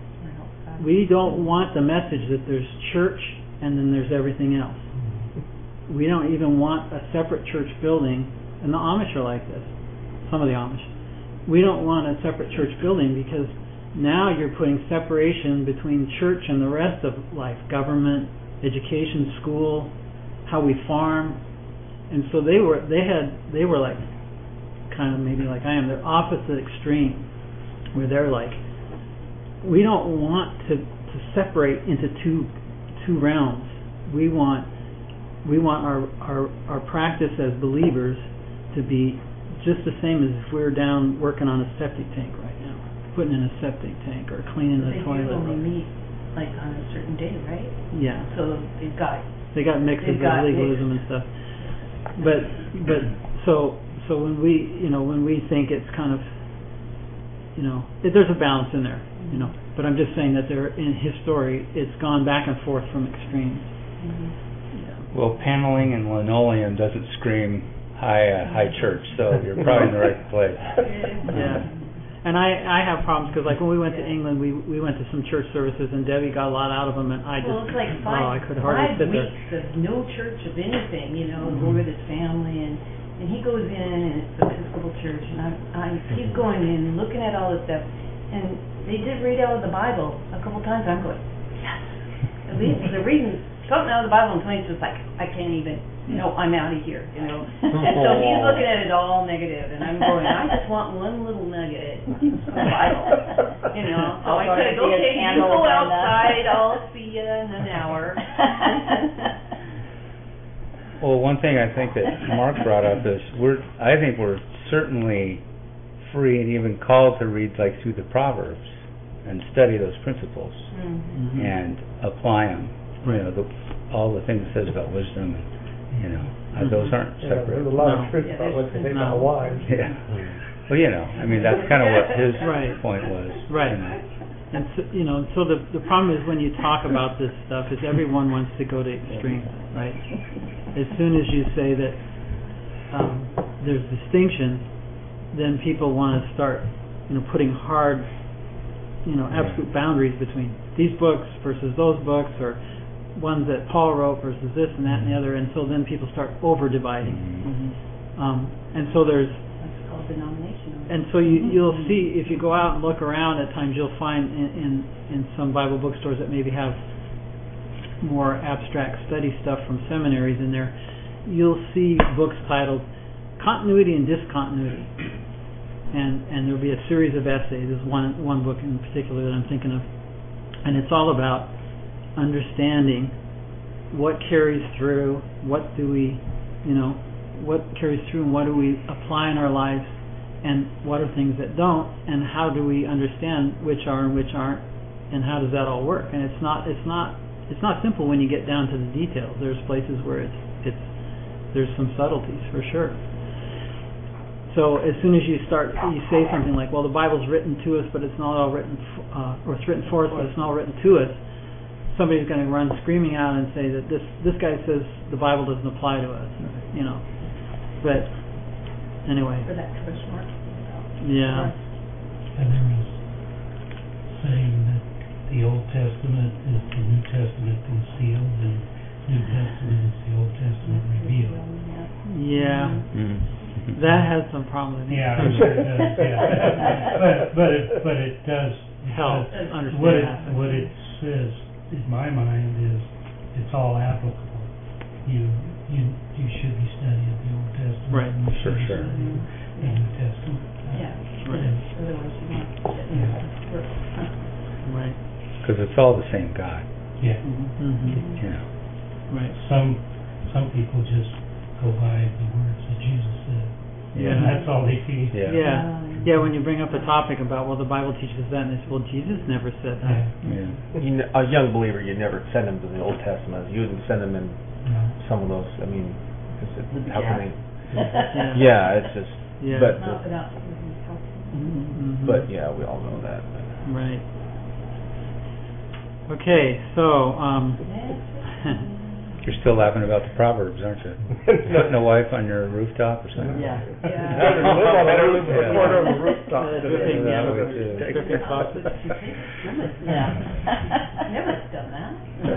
We don't want the message that there's church and then there's everything else. We don't even want a separate church building, and the Amish are like this, some of the Amish. We don't want a separate church building because now you're putting separation between church and the rest of life, government, education, school, how we farm. And so they were they had they were like kind of maybe like I am, they're opposite extreme, where they're like, we don't want to, to separate into two two realms. We want we want our, our our practice as believers to be just the same as if we were down working on a septic tank right now, putting in a septic tank or cleaning the they toilet. They only meet like on a certain day, right? Yeah. So they've got they got mixes of legalism and stuff. But but so so when we you know when we think it's kind of you know it, there's a balance in there. You know, but I'm just saying that there, in history, it's gone back and forth from extremes. Mm-hmm. Yeah. Well, paneling and linoleum doesn't scream high uh, high church, so you're probably in the right place. Yeah, and I I have problems because like when we went to England, we we went to some church services, and Debbie got a lot out of them, and I just well, it's like five, oh I could hardly five sit there. weeks of no church of anything, you know, mm-hmm. go with his family, and and he goes in, and it's the Episcopal Church, and I I he's going in, looking at all this stuff. and they did read out of the Bible a couple times. I'm going, yes. At least they're reading something out of the Bible, and Tony's just like, I can't even. No, I'm out of here. You know. And so he's looking at it all negative, and I'm going, I just want one little nugget of the Bible. You know. So I said, okay, you go outside. I'll see you in an hour. Well, one thing I think that Mark brought up is we're, I think we're certainly free and even called to read like through the Proverbs and study those principles Mm-hmm. and apply them. You know, the, all the things it says about wisdom, and, you know, uh, those aren't Yeah, separate. there's a lot No. of truth Yeah, about what they say no. about wives. Yeah. Well, you know, I mean, that's kind of what his Right. point was. Right. You know. And so, you know, so the the problem is when you talk about this stuff is everyone wants to go to extremes, right? As soon as you say that um, there's distinction, then people want to start, you know, putting hard, you know, absolute boundaries between these books versus those books, or ones that Paul wrote versus this and that and the other, and so then people start over dividing. Mhm. Um, and so there's That's called denominational. And so you, you'll see, if you go out and look around, at times you'll find in, in, in some Bible bookstores that maybe have more abstract study stuff from seminaries in there, you'll see books titled Continuity and Discontinuity. And and there'll be a series of essays. There's one, one book in particular that I'm thinking of. And it's all about understanding what carries through, what do we, you know, what carries through and what do we apply in our lives, and what are things that don't, and how do we understand which are and which aren't, and how does that all work? And it's not it's not it's not simple when you get down to the details. There's places where it's it's there's some subtleties for sure. So as soon as you start, you say something like, well, the Bible's written to us, but it's not all written, f- uh, or it's written for us, but it's not all written to us, somebody's going to run screaming out and say that this this guy says the Bible doesn't apply to us, you know. But anyway, For that question mark. yeah, And there was saying that the Old Testament is the New Testament concealed, and New Testament is the Old Testament revealed. yeah, Mhm. that has some problems. Yeah, I'm sure it does, yeah. But, but it, but it does. it Help does- understand What it, that. what it says, in my mind, is it's all applicable. You, you, you should be studying the Old Testament. Right. and you should For be sure. studying the New Testament. Yeah. Right. Otherwise you won't get Yeah. work. Right. Because it's all the same God, Yeah. Mm-hmm. you know. Right. Some, some people just go by the words that Jesus said. Yeah. And that's all they teach. Yeah. Yeah. Yeah. When you bring up a topic about, well, the Bible teaches that, and they say, well, Jesus never said that. Yeah. Yeah. You kn- a young believer, you never send them to the Old Testament. You wouldn't send them in No. some of those. I mean, 'cause it, The how can gap. Yeah. they? Yeah, it's just. Yeah. But Not without help. Mhm. but yeah, we all know that. But. Right. Okay, so um, You're still laughing about the Proverbs, aren't you? Putting a wife on your rooftop or something? Yeah. Better to live on the roof, Yeah. a corner of a rooftop. Uh, than dripping, in yeah, a- way too. dripping faucet. Yeah. Never done that.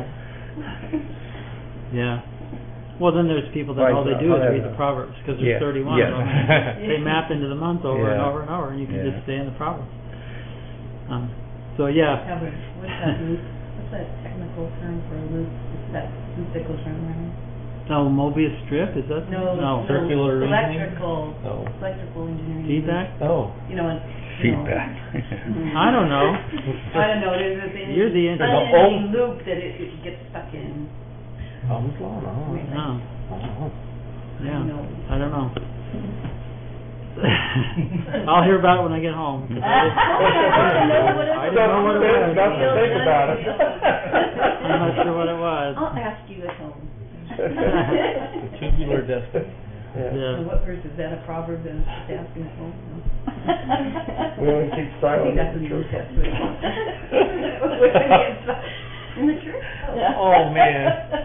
Yeah. Well, then there's people that Right, all they so do I'll is have read that. the Proverbs because there's Yeah. thirty-one Yeah. of them. They map into the month over and Yeah. over and over, and you can Yeah. just stay in the Proverbs. Um, so yeah. Have a, what's that loop? What's that technical term for a loop? It's that loop that goes round and round. Oh, Mobius strip, is that? No, No. no, Circular reasoning? electrical, Oh. electrical engineering. Feedback? Oh. You know, and, you know. Feedback. I don't know. I don't know, there's a thing. You're the engineer. unending loop that it, it gets stuck in. Ohm's law. No. No. Oh. Yeah. No. I don't know. I'll hear about it when I get home. I didn't, I didn't know what it was. Don't think about it. I'm not sure what it was. I'll ask you at home. The tubular destiny. Yeah. Yeah. And what verse is that, a proverb that is just asking at home? No. We only keep I silent think that's in in the the New church. Testament. In the church? Oh, man.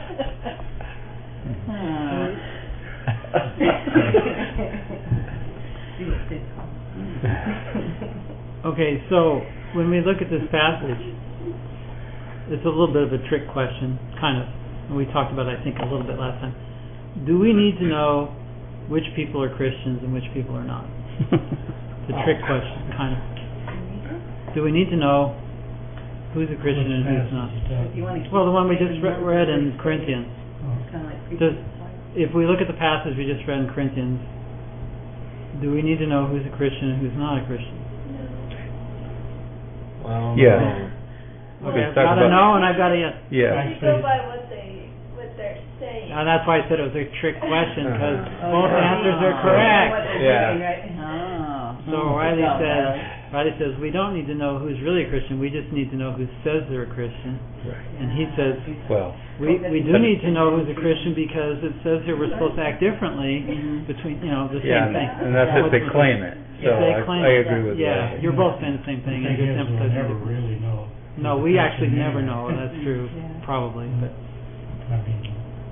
See what Sid calls. Okay, so when we look at this passage, it's a little bit of a trick question, kind of. And we talked about it, I think, a little bit last time. Do we need to know which people are Christians and which people are not? It's a trick question, kind of. Do we need to know who's a Christian and who's not? If you wanna keep Well, the one we just taking re- one read person, in Corinthians. It's kinda like Does- preaching. If we look at the passage we just read in Corinthians, do we need to know who's a Christian and who's not a Christian? Well, Yeah. no. Okay, Let's I've talk got a about- no and I've got a yes. Yeah. You go by what they, what they're saying. And that's why I said it was a trick question, because Uh-huh. both Oh, answers are What correct. they're Yeah. doing, right? Oh. So Hmm. Riley Good job, says, Riley. Riley says, we don't need to know who's really a Christian, we just need to know who says they're a Christian. Right. And he says, Well, we, we do need to know who's a Christian because it says here we're supposed to act differently Mhm. between, you know, the yeah, same thing. and, and that's if they claim it. So If they I, claim I it, agree with Yeah, that. you're both saying the same The thing, thing you're just is, we'll emphasizing never different. really know. No, who's we a actually Christian never anyway. know, that's true, Yeah. probably, but, I mean,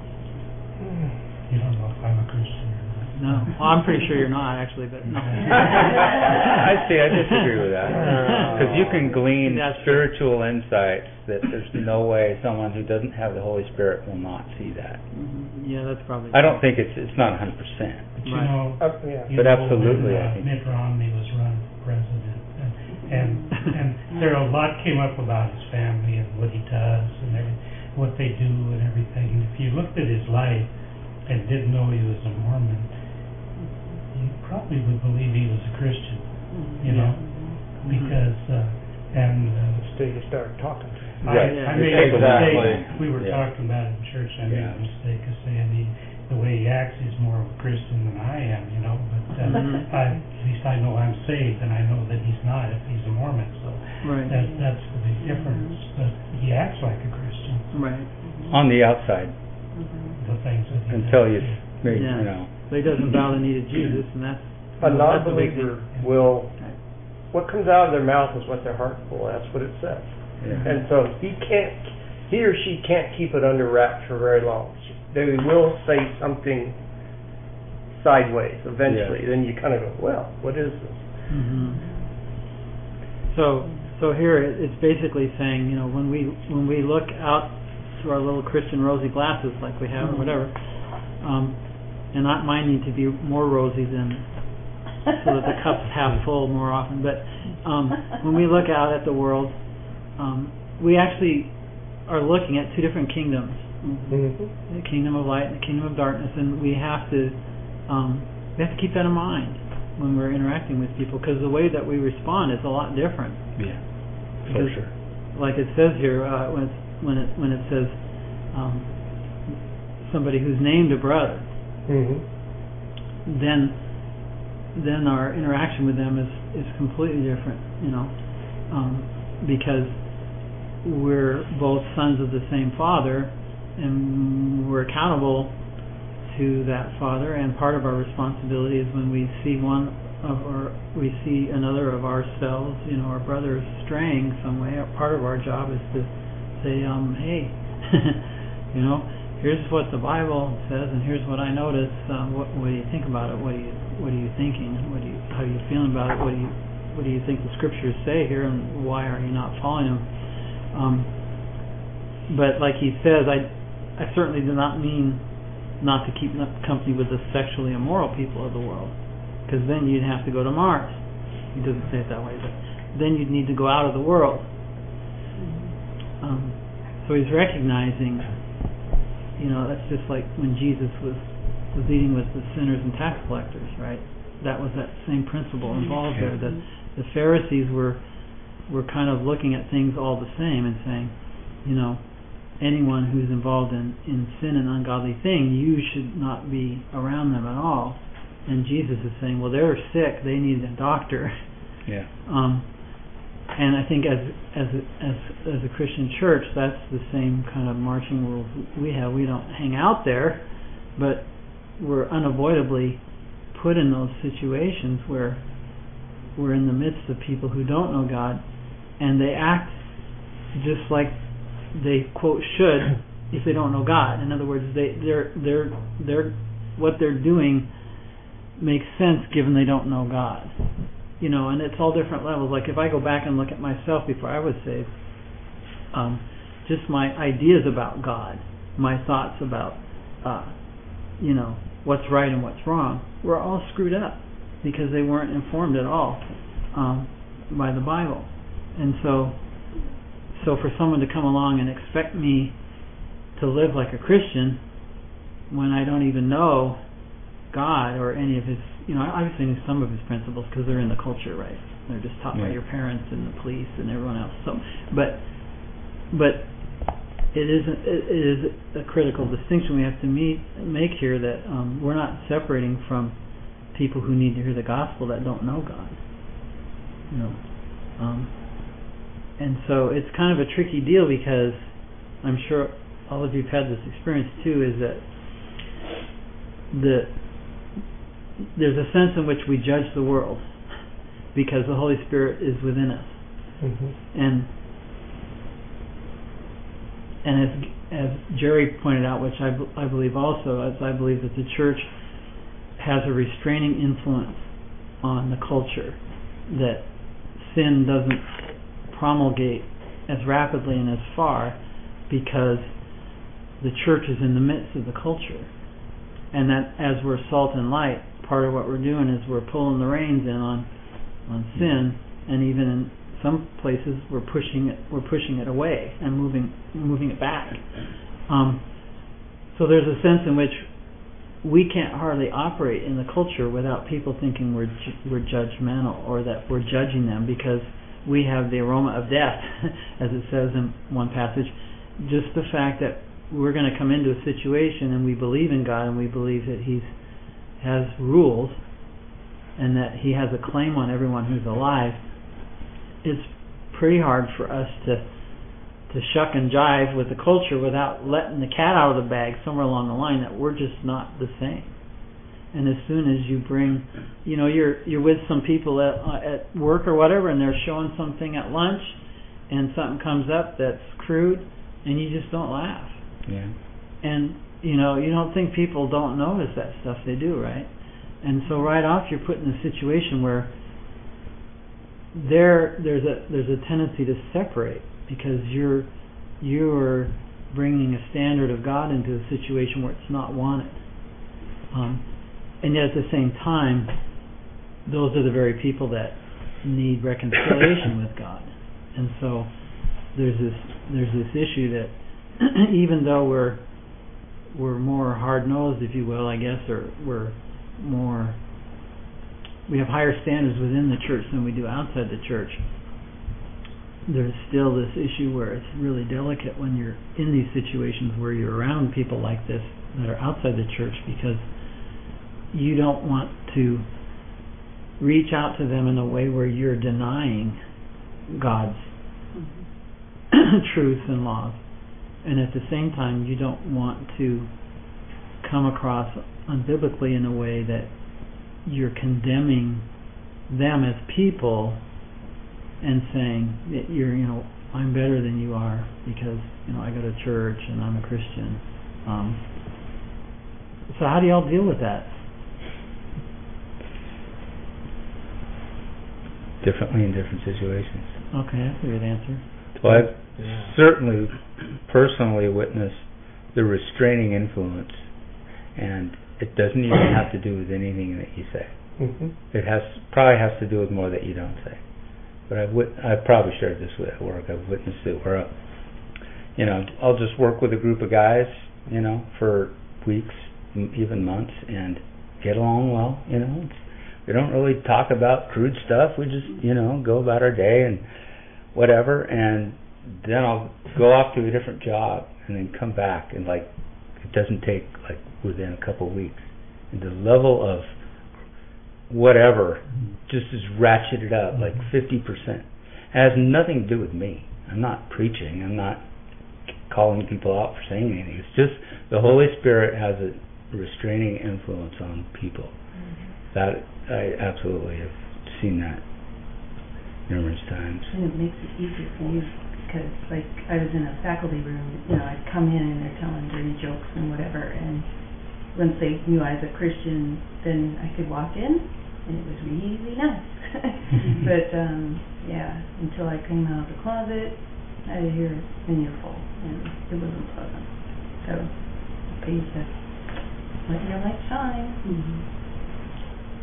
you don't know if I'm a Christian or not. no. Well, I'm pretty sure you're not, actually, but no. I see. I disagree with that Uh, because you can glean That's true. spiritual insights that there's no way someone who doesn't have the Holy Spirit will not see that. Mhm. Yeah, that's probably. I don't think it's it's not one hundred percent. But you Right. know, Uh, yeah. you But know, absolutely, when, I uh, think- Mitt Romney was running for president, and and, and there a lot came up about his family and what he does and every, what they do and everything. And if you looked at his life and didn't know he was a Mormon, you probably would believe he was a Christian, you know, because uh, and. Uh, Until you start talking to him. I, Right. I made a Exactly. mistake, we were Yeah. talking about it in church, I made Yeah. a mistake of saying he, the way he acts, he's more of a Christian than I am, you know, but, uh, Mhm. I, at least I know I'm saved, and I know that he's not if he's a Mormon, so Right, that, that's the big difference, but he acts like a Christian, right. On the outside, the things that he does. until you, you Yeah. know. So he doesn't bow the knee to Jesus, and that's. A you know, that's the big non-believer thing. will, what comes out of their mouth is what their heart's full of, that's what it says. Yeah. And so he can't, he or she can't keep it under wraps for very long. They will say something sideways eventually, then you kind of go, well, what is this? Mhm. So, so here it- it's basically saying, you know, when we when we look out through our little Christian rosy glasses, like we have or whatever, um, and not mine need to be more rosy than so that the cup's half full more often. But um, when we look out at the world, um, we actually are looking at two different kingdoms: Mm-hmm. the kingdom of light and the kingdom of darkness, and we have to um, we have to keep that in mind when we're interacting with people, because the way that we respond is a lot different. Yeah, for Because, sure. like it says here, uh, when it's, when it when it says um, somebody who's named a brother, Mm-hmm. then then our interaction with them is is completely different, you know, um, because we're both sons of the same Father, and we're accountable to that Father, and part of our responsibility is when we see one of our, we see another of ourselves, you know, our brother straying some way, part of our job is to say, um, hey, you know, here's what the Bible says, and here's what I notice. Um, what, what do you think about it? What do you What are you thinking? What do you How are you feeling about it? What do you What do you think the Scriptures say here, and why are you not following them? Um, but like he says, I I certainly do not mean not to keep company with the sexually immoral people of the world, because then you'd have to go to Mars. He doesn't say it that way, but then you'd need to go out of the world. Um, so he's recognizing, you know, that's just like when Jesus was was eating with the sinners and tax collectors, right? That was that same principle involved there. That the Pharisees were were kind of looking at things all the same and saying, you know, anyone who's involved in, in sin and ungodly thing, you should not be around them at all. And Jesus is saying, well, they're sick, they need a doctor. Yeah. Um, and I think as as a, as as a Christian church, that's the same kind of marching rules we have. We don't hang out there, but we're unavoidably put in those situations where we're in the midst of people who don't know God, and they act just like they quote should if they don't know God. In other words, they they're they're they're what they're doing makes sense given they don't know God. You know, and it's all different levels. Like if I go back and look at myself before I was saved, um, just my ideas about God, my thoughts about uh, you know, what's right and what's wrong, were all screwed up because they weren't informed at all um, by the Bible. And so, so for someone to come along and expect me to live like a Christian when I don't even know God or any of his, you know, I obviously knew some of his principles because they're in the culture, right? They're just taught yeah. by your parents and the police and everyone else. So, but, but it is a, it is a critical distinction we have to meet, make here that um, we're not separating from people who need to hear the gospel that don't know God. You know, um, and so it's kind of a tricky deal because I'm sure all of you've had this experience too. Is that the there's a sense in which we judge the world because the Holy Spirit is within us, mm-hmm. and and as as Jerry pointed out, which I, I believe also, as I believe that the church has a restraining influence on the culture, that sin doesn't promulgate as rapidly and as far because the church is in the midst of the culture, and that as we're salt and light, part of what we're doing is we're pulling the reins in on on sin, and even in some places we're pushing it we're pushing it away and moving moving it back. Um, so there's a sense in which we can't hardly operate in the culture without people thinking we're ju- we're judgmental or that we're judging them because we have the aroma of death, as it says in one passage. Just the fact that we're going to come into a situation and we believe in God and we believe that He has rules and that He has a claim on everyone who's alive, it's pretty hard for us to to shuck and jive with the culture without letting the cat out of the bag somewhere along the line that we're just not the same. And as soon as you bring, you know, you're you're with some people at uh, at work or whatever, and they're showing something at lunch, and something comes up that's crude, and you just don't laugh. Yeah. And you know, you don't think people don't notice that stuff. They do, right? And so right off, you're put in a situation where there there's a there's a tendency to separate because you're you're bringing a standard of God into a situation where it's not wanted. Um, and yet at the same time, those are the very people that need reconciliation with God. And so there's this there's this issue that even though we're we're more hard-nosed, if you will, I guess, or we're more we have higher standards within the church than we do outside the church, there's still this issue where it's really delicate when you're in these situations where you're around people like this that are outside the church, because you don't want to reach out to them in a way where you're denying God's mm-hmm. truths and laws, and at the same time you don't want to come across unbiblically in a way that you're condemning them as people and saying that you're, you know, I'm better than you are because, you know, I go to church and I'm a Christian. Um, so how do y'all deal with that? Differently in different situations. Okay, that's a good answer. Well, I've yeah. certainly personally witnessed the restraining influence, and it doesn't even have to do with anything that you say. Mm-hmm. It has probably has to do with more that you don't say. But I've wit- I've probably shared this with at work. I've witnessed it where, you know, I'll just work with a group of guys, you know, for weeks, m- even months, and get along well. You know, it's, we don't really talk about crude stuff. We just, you know, go about our day and whatever. And then I'll go off to a different job and then come back, and like it doesn't take like within a couple of weeks, and the level of whatever just is ratcheted up like fifty percent. It has nothing to do with me. I'm not preaching. I'm not calling people out for saying anything. It's just the Holy Spirit has a restraining influence on people. Mm-hmm. That I absolutely have seen that numerous times. And it makes it easier for you because, like, I was in a faculty room. You know, I'd come in and they're telling dirty jokes and whatever, and once they knew I was a Christian, then I could walk in, and it was really nice. But, um, yeah, until I came out of the closet, I had to hear an earful, and it wasn't pleasant. So, it pays to let your light shine. Mm-hmm.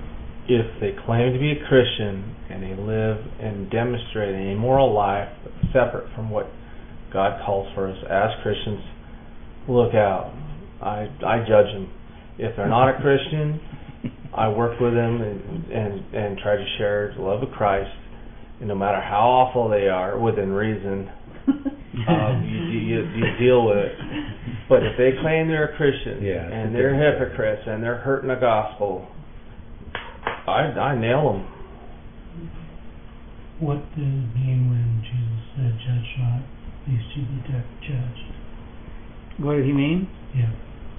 if they claim to be a Christian and they live and demonstrate an immoral life separate from what God calls for us as Christians, look out. I I judge them. If they're not a Christian, I work with them and, and, and try to share the love of Christ. And no matter how awful they are, within reason, um, you, you, you deal with it. But if they claim they're a Christian Yeah, and they're hypocrites and they're hurting the gospel, I, I nail them. What did it mean when Jesus said, "Judge not, lest you be de- judged"? What did he mean? Yeah.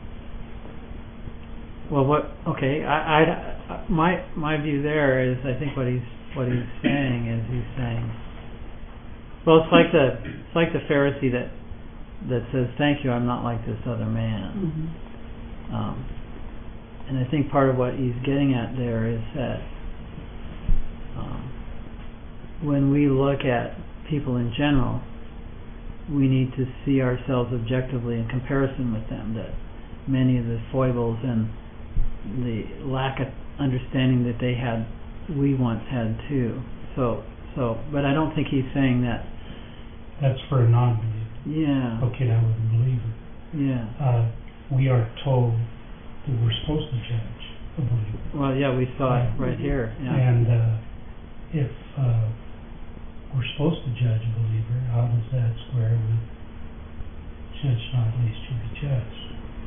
Well, what? Okay, I, I, my my view there is, I think what he's what he's saying is he's saying, well, it's like the it's like the Pharisee that that says, "Thank you, I'm not like this other man." Mm-hmm. Um, and I think part of what he's getting at there is that um, when we look at people in general, we need to see ourselves objectively in comparison with them. That many of the foibles and the lack of understanding that they had, we once had too. So, so, but I don't think he's saying that. That's for a non-believer. Yeah. Okay, now with a believer. Yeah. Uh, we are told that we're supposed to judge a believer. Well, yeah, we saw it right here. Yeah. And uh, if uh, we're supposed to judge a believer, how does that square with "Judge not, lest you be judged"?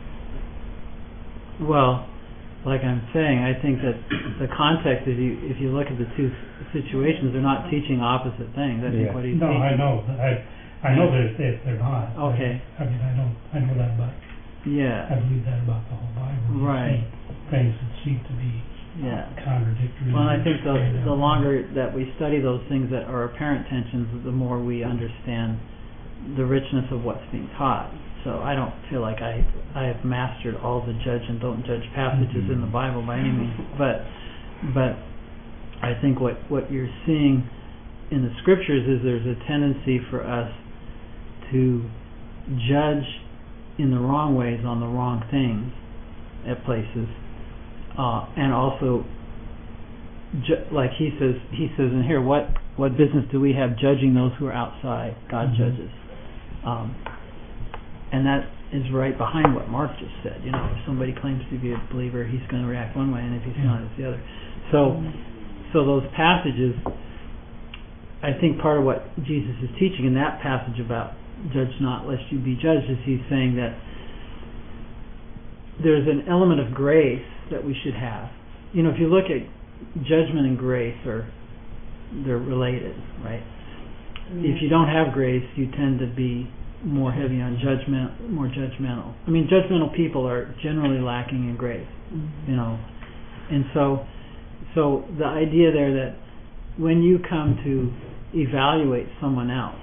Well, like I'm saying, I think that the context, if you if you look at the two situations, they're not teaching opposite things. I think Yeah. what he's No, teaching. I know. I I know that they're, they're not. Okay. I, I mean, I don't. I know that about. Yeah. I believe that about the whole Bible. You Right. see things that seem to be Yeah. contradictory. Well, and I think the and, uh, the longer that we study those things that are apparent tensions, the more we understand the richness of what's being taught. So I don't feel like I I have mastered all the judge and don't judge passages in the Bible by any means, but but I think what what you're seeing in the scriptures is there's a tendency for us to judge in the wrong ways on the wrong things at places, uh, and also ju- like he says he says in here, what what business do we have judging those who are outside? God Mhm. judges. Um, And that is right behind what Mark just said. You know, if somebody claims to be a believer, he's going to react one way, and if he's Yeah. not, it's the other. So, so those passages, I think part of what Jesus is teaching in that passage about "judge not, lest you be judged," is he's saying that there's an element of grace that we should have. You know, if you look at judgment and grace, are they're related, right? If you don't have grace, you tend to be more heavy on judgment, more judgmental. I mean, judgmental people are generally lacking in grace, you know. And so, so the idea there that when you come to evaluate someone else,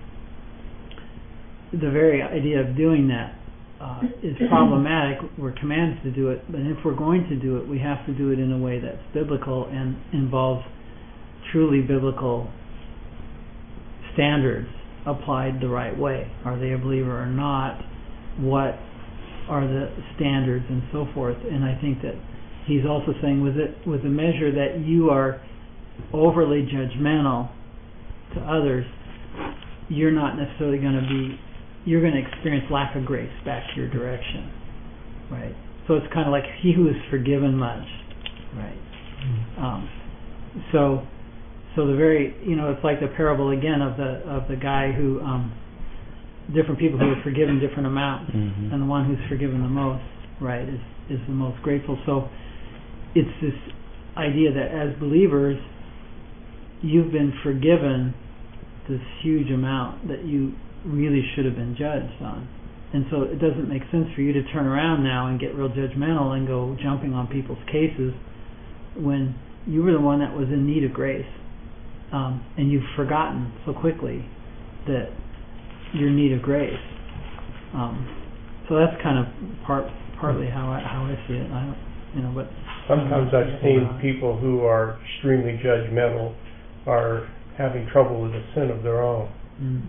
the very idea of doing that uh, is problematic. We're commanded to do it, but if we're going to do it, we have to do it in a way that's biblical and involves truly biblical standards applied the right way. Are they a believer or not? What are the standards and so forth? And I think that he's also saying with it, with the measure that you are overly judgmental to others, you're not necessarily going to be, you're going to experience lack of grace back your direction, right? So it's kind of like he who is forgiven much, right? Mm-hmm. Um, so So the very, you know, it's like the parable again of the of the guy who, um, different people who are forgiven different amounts, Mm-hmm. and the one who's forgiven the most, right, is is the most grateful. So it's this idea that as believers, you've been forgiven this huge amount that you really should have been judged on, and so it doesn't make sense for you to turn around now and get real judgmental and go jumping on people's cases when you were the one that was in need of grace. Um, and you've forgotten so quickly that you're in need of grace. Um, so that's kind of part, partly how I how I see it. I don't, you know, but Sometimes I've seen people who are extremely judgmental are having trouble with a sin of their own. Mm.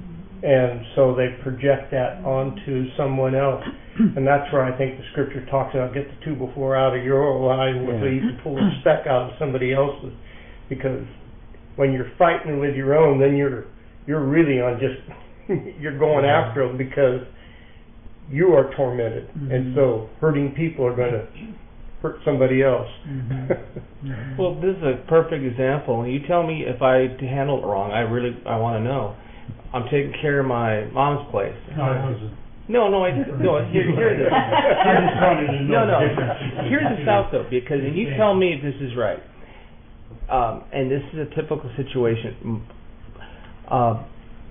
And so they project that onto someone else. And that's where I think the scripture talks about get the two before out of your own eye, so you can pull a speck out of somebody else's. Because when you're fighting with your own, then you're you're really on just you're going after them because you are tormented, mm-hmm. and so hurting people are going to hurt somebody else. Mm-hmm. Well, this is a perfect example. You tell me if I handle it wrong. I really I want to know. I'm taking care of my mom's place. No, I wasn't. No, no, I no. Here, here it is. I just wanted to know no, no. the difference. Here's the South, though, because and you tell me if this is right. Um, and this is a typical situation. Uh,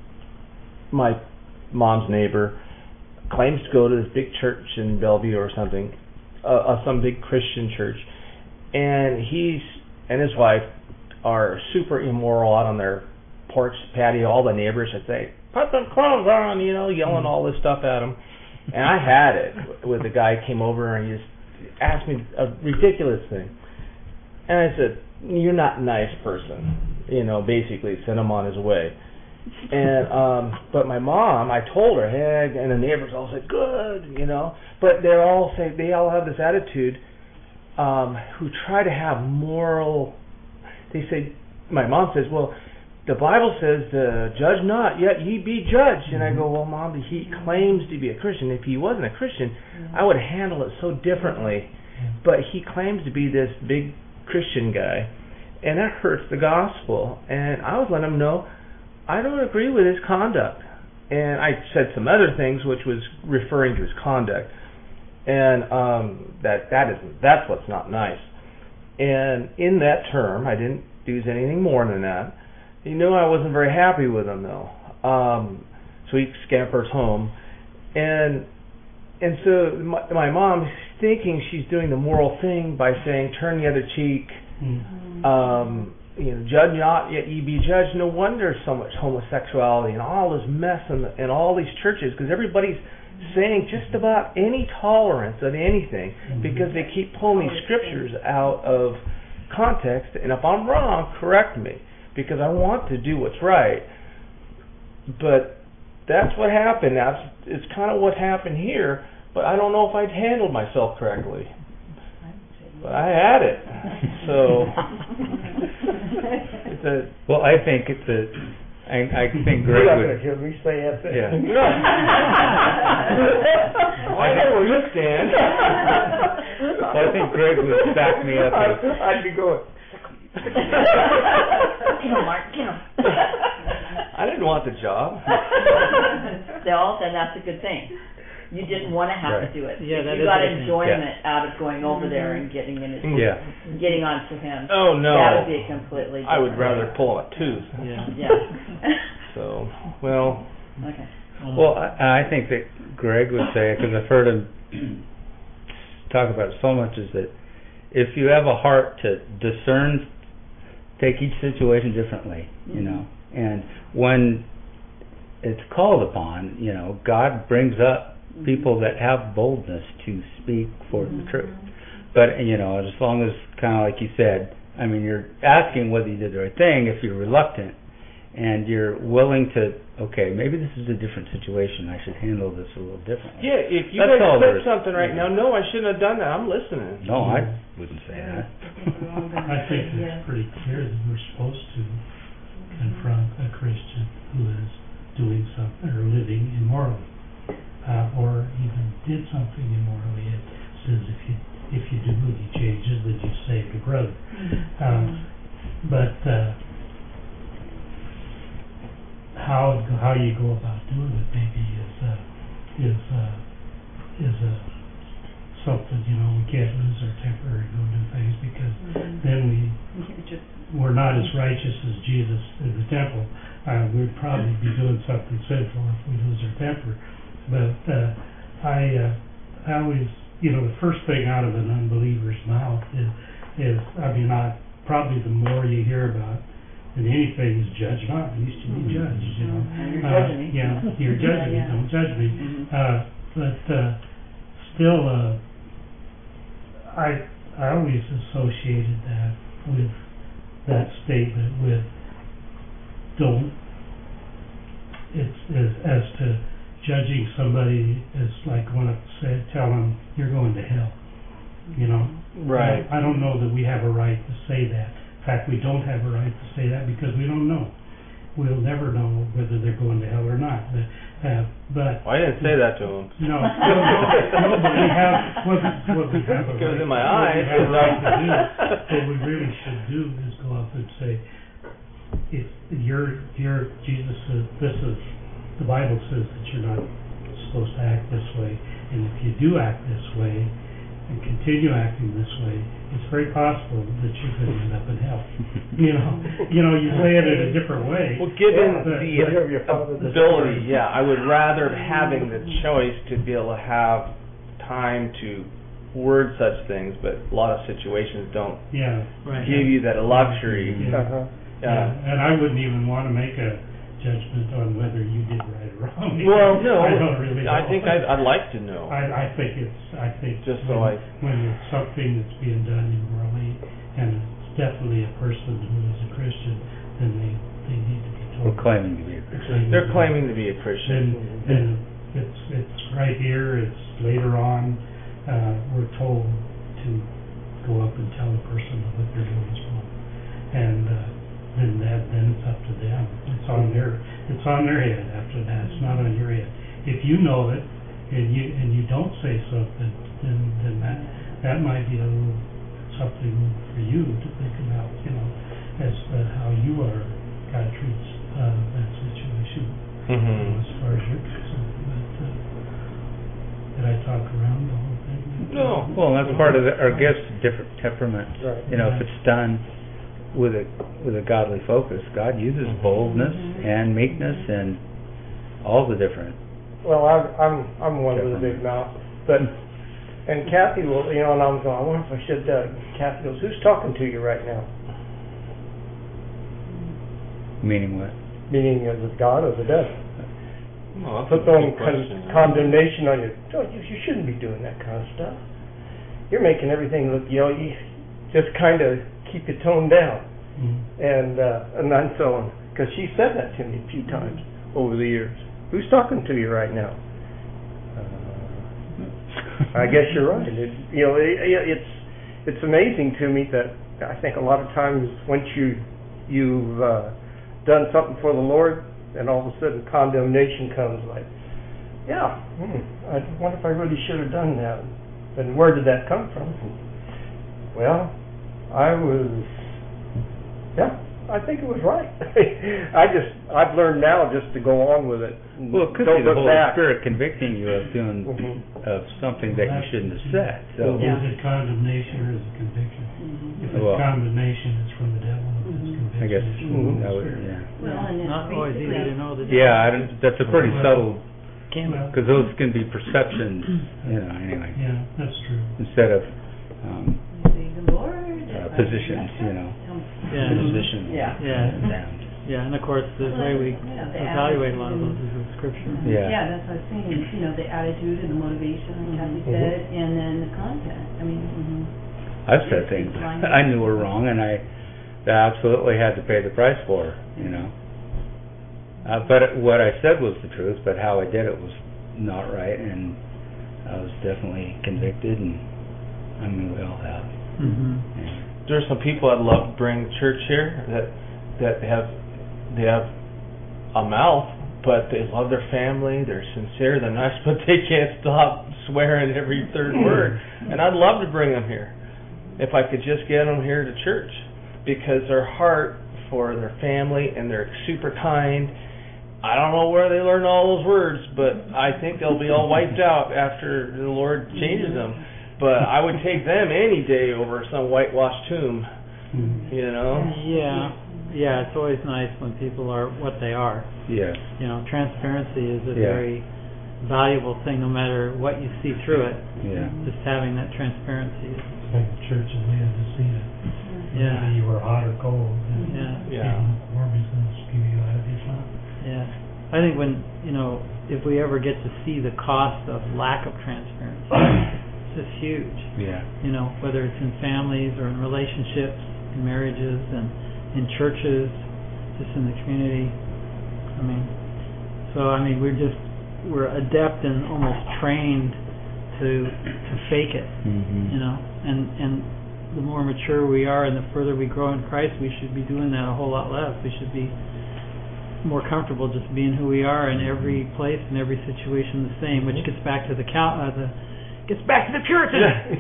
my mom's neighbor claims to go to this big church in Bellevue or something, uh, uh, some big Christian church, and he's and his wife are super immoral out on their porch patio. All the neighbors would say, "Put some clothes on," you know, yelling all this stuff at him. And I had it with the guy came over and he just asked me a ridiculous thing, and I said, "You're not a nice person," you know, basically sent him on his way. And um but my mom, I told her, hey, and the neighbors all said, good, you know, but they're all say they all have this attitude, um, who try to have moral. They say, my mom says, well, the Bible says, uh, judge not, yet ye be judged. And I go, well, Mom, he claims to be a Christian. If he wasn't a Christian, I would handle it so differently. But he claims to be this big Christian guy, and that hurts the gospel. And I was letting him know, I don't agree with his conduct. And I said some other things which was referring to his conduct. And um, that that is that's what's not nice. And in that term, I didn't do anything more than that. He knew I wasn't very happy with him, though. Um, so he scampers home. And and so my, my mom is thinking she's doing the moral thing by saying, turn the other cheek, mm-hmm. um, you know, judge not, yet ye be judged. No wonder so much homosexuality and all this mess in, the, in all these churches, because everybody's saying just about any tolerance of anything, mm-hmm. because they keep pulling these scriptures out of context. And if I'm wrong, correct me, because I want to do what's right. But that's what happened. That's it's kind of what happened here. But I don't know if I'd handled myself correctly. But I had it. So it's a well, I think it's a. I, I think Greg You're not would. going to hear me say that thing. Yeah. I know where you stand. Well, I think Greg would back me up. I'd, I'd be going. Get him, Mark, get him. I didn't want the job. They all said that's a good thing. You didn't want to have right. to do it. Yeah, that you is got a good enjoyment yeah. out of going over mm-hmm. there and getting in his, yeah. getting onto him. Oh no, that would be completely different. I would rather pull a tooth. Yeah. Yeah. So, well. Okay. Well, I, I think that Greg would say, because I've heard him talk about it so much, is that if you have a heart to discern, take each situation differently, mm-hmm. you know, and when it's called upon, you know, God brings up people that have boldness to speak for mm-hmm. the truth. But, you know, as long as, kind of like you said, I mean, you're asking whether you did the right thing. If you're reluctant and you're willing to, okay, maybe this is a different situation, I should handle this a little differently. Yeah, if you That's guys there's- said something right now, no, I shouldn't have done that. I'm listening. No, I wouldn't say that. I think it's pretty clear that we're supposed to confront a Christian who is doing something or living immorally, uh, or even did something immorally. It says if you if you do and he changes, then you save your brother. Mm-hmm. Um, but uh, how how you go about doing it maybe is uh, is uh, is a uh, something, you know, we can't lose our temper and go do things, because mm-hmm. then we we're not as righteous as Jesus in the temple. Uh, we'd probably be doing something sinful if we lose our temper. But uh, I uh, I always, you know, the first thing out of an unbeliever's mouth is is I mean, I probably the more you hear about than anything is judge not. You used to be judged, you know. You're uh, judging me. Yeah, you're judging yeah, me. yeah. Don't judge me. Mm-hmm. Uh, but uh, still, uh, I I always associated that with that statement with don't it's as, as to judging somebody as like want to say, tell them you're going to hell. You know, Right. I don't know that we have a right to say that. In fact, we don't have a right to say that because we don't know. We'll never know whether they're going to hell or not. But, uh, but Well, I didn't say that to him. no, no, no, but we have what, what we have a It was right, in my what eyes. we have a right to do. What we really should do is go up and say, if you're, you're, Jesus says, this is, the Bible says that you're not supposed to act this way, and if you do act this way, and continue acting this way, it's very possible that you're going to end up in hell. You know, you know, you say it in a different way. Well, given but- the but have your father the ability, yeah, I would rather having the choice to be able to have time to word such things, but a lot of situations don't Yeah. Right. give you that luxury. Yeah. Uh-huh. Yeah. And I wouldn't even want to make a judgment on whether you did right or wrong. Well, no, I don't really know. I think I'd, I'd like to know. I, I think it's, I think Just so when, I- when it's something that's being done immorally, and it's definitely a person who is a Christian, then they, they need to be told. We're claiming to be a Christian. They're claiming to be a Then, Christian. then it's, it's right here, it's later on, uh, we're told to go up and tell the person that what they're doing is wrong. And, uh, then that, then it's up to them. It's on their, it's on their head after that, it's not on your head. If you know it, and you, and you don't say something, then, then that, that might be a little, something for you to think about, you know, as to how you are, God treats, uh, that situation, Mm-hmm. as far as you're concerned, but, uh, did I talk around the whole thing? No. Well, that's part of the, our gifts, different temperaments. Right. You know, if it's done with a with a godly focus, God uses boldness and meekness and all the different. Well, I, I'm, I'm one of the big mouth, but, and Kathy will, you know, and I'm going, I wonder if I should, uh, Kathy goes, who's talking to you right now? Meaning what? Meaning as of God or the devil? Well, that's Put a on good question. con- condemnation on you. Don't, you, you shouldn't be doing that kind of stuff. You're making everything look, you know, you just kind of keep your tone down. Mm. And, uh, and then so on, because she said that to me a few times over the years. Who's talking to you right now? Uh, I guess you're right. It, you know, it, it's it's amazing to me that I think a lot of times once you you've uh, done something for the Lord, and all of a sudden condemnation comes. Like, yeah, hmm, I wonder if I really should have done that. And where did that come from? Well, I was. Yeah, I think it was right. I just, I've learned now just to go on with it. Well, it could Don't be the look Holy back. Spirit convicting you of doing Mhm. of something that you shouldn't have said. So Is it condemnation or is it conviction? If it's Well- condemnation, it's from the devil. If it's Mhm. conviction, I guess it's from the Mhm. I Holy would, Spirit. yeah. Well, and it's Not always easy to basically, know the Yeah, I don't, that's a pretty subtle, Can be. because those can be perceptions, you know, anyway, Yeah, that's true. instead of um, maybe the Lord. uh, if I positions, messed up, you know, tell me. Yeah. positions. Yeah. Yeah. Damned. Yeah, and of course, the Well, way we yeah, the evaluate a lot of those attitude. is with scripture. Yeah. Yeah, that's what I was saying, you know, the attitude and the motivation, like Kathy Mhm. said, and then the content, I mean, I've said It's things blind. I knew were wrong, and I absolutely had to pay the price for, you know. Uh, but what I said was the truth, but how I did it was not right, and I was definitely convicted, and I mean, we all have. Mm-hmm. And There's some people I'd love to bring to church here that that have they have a mouth, but they love their family. They're sincere. They're nice, but they can't stop swearing every third word. And I'd love to bring them here if I could just get them here to church, because their heart for their family and they're super kind. I don't know where they learn all those words, but I think they'll be all wiped out after the Lord changes them. But I would take them any day over some whitewashed tomb, Mhm. you know? Yeah, yeah, it's always nice when people are what they are. yes, You know, transparency is a Yeah. very valuable thing, no matter what you see through it. yeah. Just having that transparency is, It's like the church of Laodicea. yeah, Whether you were hot or cold. and yeah, Yeah. being lukewarm, he's going to spew you out of his mouth. yeah. I think when, you know, if we ever get to see the cost of lack of transparency, it's just huge. Yeah. You know, whether it's in families or in relationships, in marriages, and in churches, just in the community. I mean, So, I mean, we're just, we're adept and almost trained to to fake it, Mm-hmm. you know, and, and the more mature we are and the further we grow in Christ, we should be doing that a whole lot less. We should be more comfortable just being who we are in every place, in every situation the same, which gets back to the cal- uh, the gets back to the Puritan.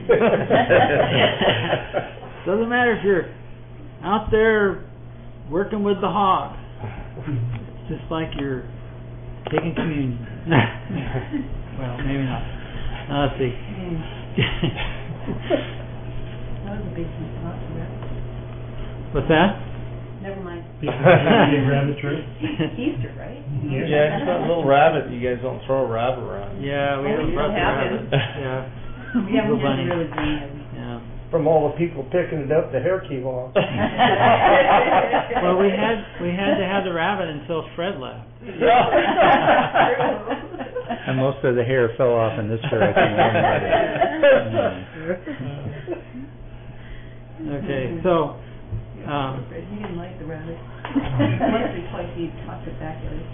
Doesn't matter if you're out there working with the hog. It's just like you're taking communion. Well, maybe not. Uh, let's see. That was a big thought for that. What's that? Never mind. Big rabbit trail. Easter, right? Yeah. Yeah, just that little rabbit. You guys don't throw a rabbit around. Yeah, we Oh, haven't you brought don't the have rabbit. it. Yeah, We haven't Little bunny. just really seen him. yeah. From all the people picking it up, the hair came off. Well, we had we had to have the rabbit until Fred left. And most of the hair fell off in this direction. Okay, so um, Fred, he didn't like the rabbit. Once or twice he tossed it back at us.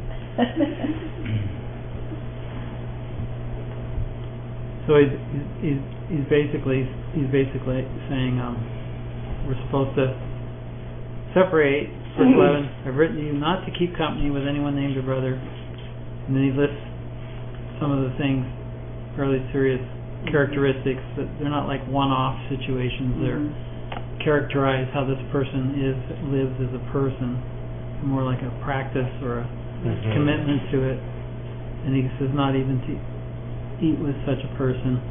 so he's he's he's basically he's basically saying um, we're supposed to separate. Verse eleven, I've written to you not to keep company with anyone named a brother. And then he lists some of the things, fairly serious characteristics, that they're not like one-off situations. They're characterize how this person is, lives as a person, more like a practice or a Mm-hmm. commitment to it. And he says not even to eat with such a person.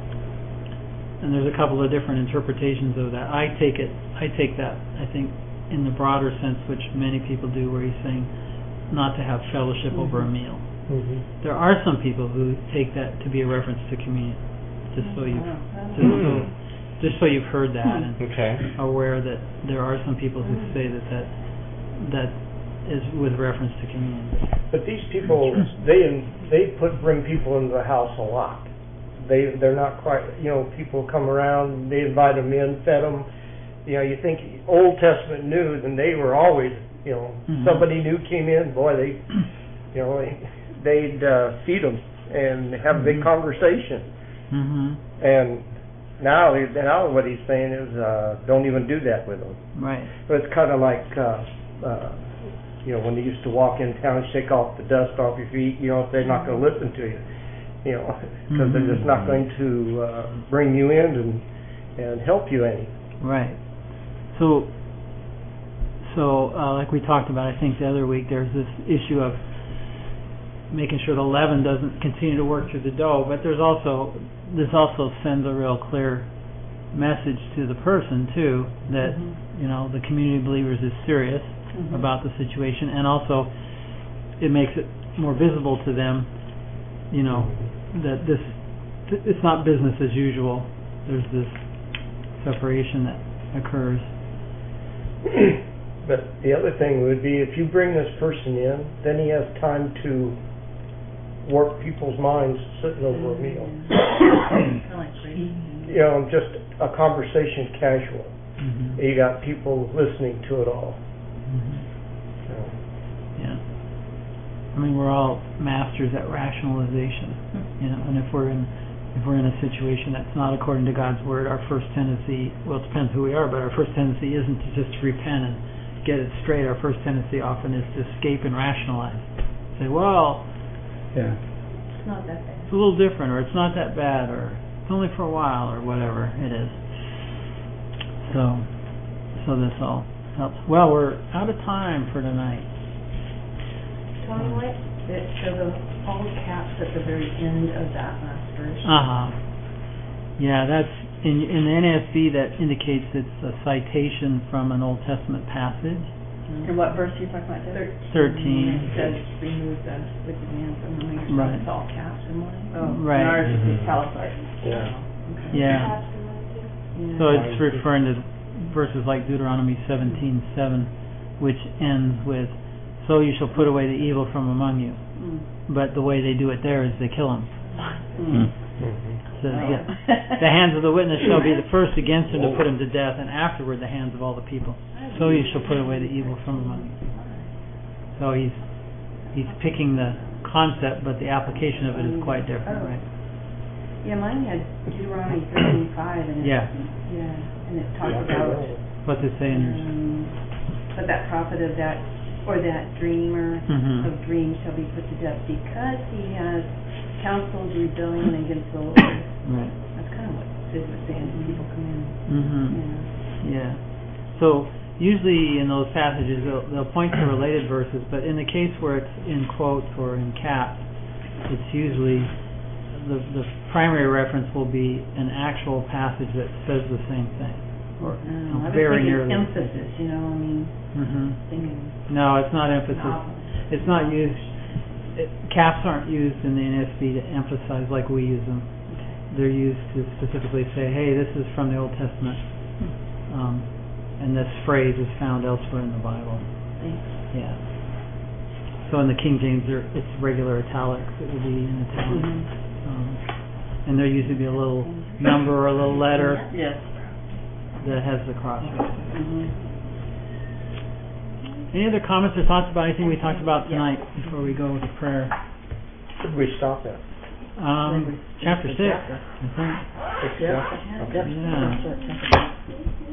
And there's a couple of different interpretations of that. I take it, I take that, I think, in the broader sense, which many people do, where he's saying not to have fellowship over a meal. Mm-hmm. There are some people who take that to be a reference to communion, just so you've just so, just so you've heard that and Okay. aware that there are some people who say that that that is with reference to communion. But these people, they they put bring people into the house a lot. They they're not quite, you know, people come around, they invite them in, fed them. You know, you think Old Testament, New, and they were always, you know, Mhm. somebody new came in, boy, they, you know, they'd uh, feed them and have a big Mhm. conversation. Mm-hmm. And now, he- now what he's saying is, uh, don't even do that with them. Right. But it's kind of like, uh, uh, you know, when you used to walk in town, shake off the dust off your feet. You know, if they're not going to listen to you, you know, because they're just not going to uh, bring you in and and help you any. Right. So, so uh, like we talked about, I think the other week, there's this issue of making sure the leaven doesn't continue to work through the dough. But there's also this also sends a real clear message to the person too that Mhm. you know the community of believers is serious Mhm. about the situation, and also it makes it more visible to them, you know, that this it's not business as usual. There's this separation that occurs. But the other thing would be if you bring this person in, then he has time to work people's minds sitting over a meal. Kind of like crazy. You know, just a conversation casual. Mm-hmm. You got people listening to it all. Mm-hmm. You know. Yeah. I mean, we're all masters at rationalization, you know, and if we're in if we're in a situation that's not according to God's word, our first tendency, well, it depends who we are, but our first tendency isn't to just repent and get it straight. Our first tendency often is to escape and rationalize. Say, well, Yeah. It's not that bad. it's a little different, or it's not that bad, or it's only for a while, or whatever it is. So, so this all helps. Well, we're out of time for tonight. Tony, what, it, so the all caps at the very end of that last verse. Uh-huh. Yeah, that's in in the N A S B that indicates it's a citation from an Old Testament passage. And what verse are you talking about? Deb? Thirteen. It says, remove the wicked man from among yourselves. Right. It's all caps in one. Oh, Right. and ours is Mhm. italicized. Yeah. Okay. Yeah. Yeah. So it's referring to verses like Deuteronomy seventeen seven, which ends with, "So you shall put away the evil from among you." Mm. But the way they do it there is they kill him. Mm. Mm-hmm. So yeah, the hands of the witness shall be the first against him to put him to death, and afterward the hands of all the people. So you shall put away the evil from among you. So he's he's picking the concept, but the application of it is quite different, Oh. right? Yeah, mine had Deuteronomy thirteen five and it, Yeah. yeah, and it talked Yeah, about, What's it saying? um, but that prophet of that, or that dreamer Mm-hmm. of dreams shall be put to death because he has counseled rebellion against the Lord. Right. That's kind of what Sid was saying, when people come in, Mm-hmm. you know. Yeah. So usually in those passages they'll, they'll point to related verses, but in the case where it's in quotes or in caps, it's usually the the primary reference will be an actual passage that says the same thing, or No, I was very thinking nearly. emphasis, you know, I mean, Mm-hmm. thinking No, it's not emphasis. novel. It's not used. It, caps aren't used in the N S B to emphasize like we use them. They're used to specifically say, "Hey, this is from the Old Testament." Um, and this phrase is found elsewhere in the Bible. Thanks. Yeah. So in the King James, there, it's regular italics. It would be in italics. Mhm. Um, and there used to be a little number or a little letter Yes. that has the cross. Mhm. Any other comments or thoughts about anything we talked about tonight before we go to prayer? Where did we stop at? Um, chapter six, I think. Six, yeah? Okay. Yeah.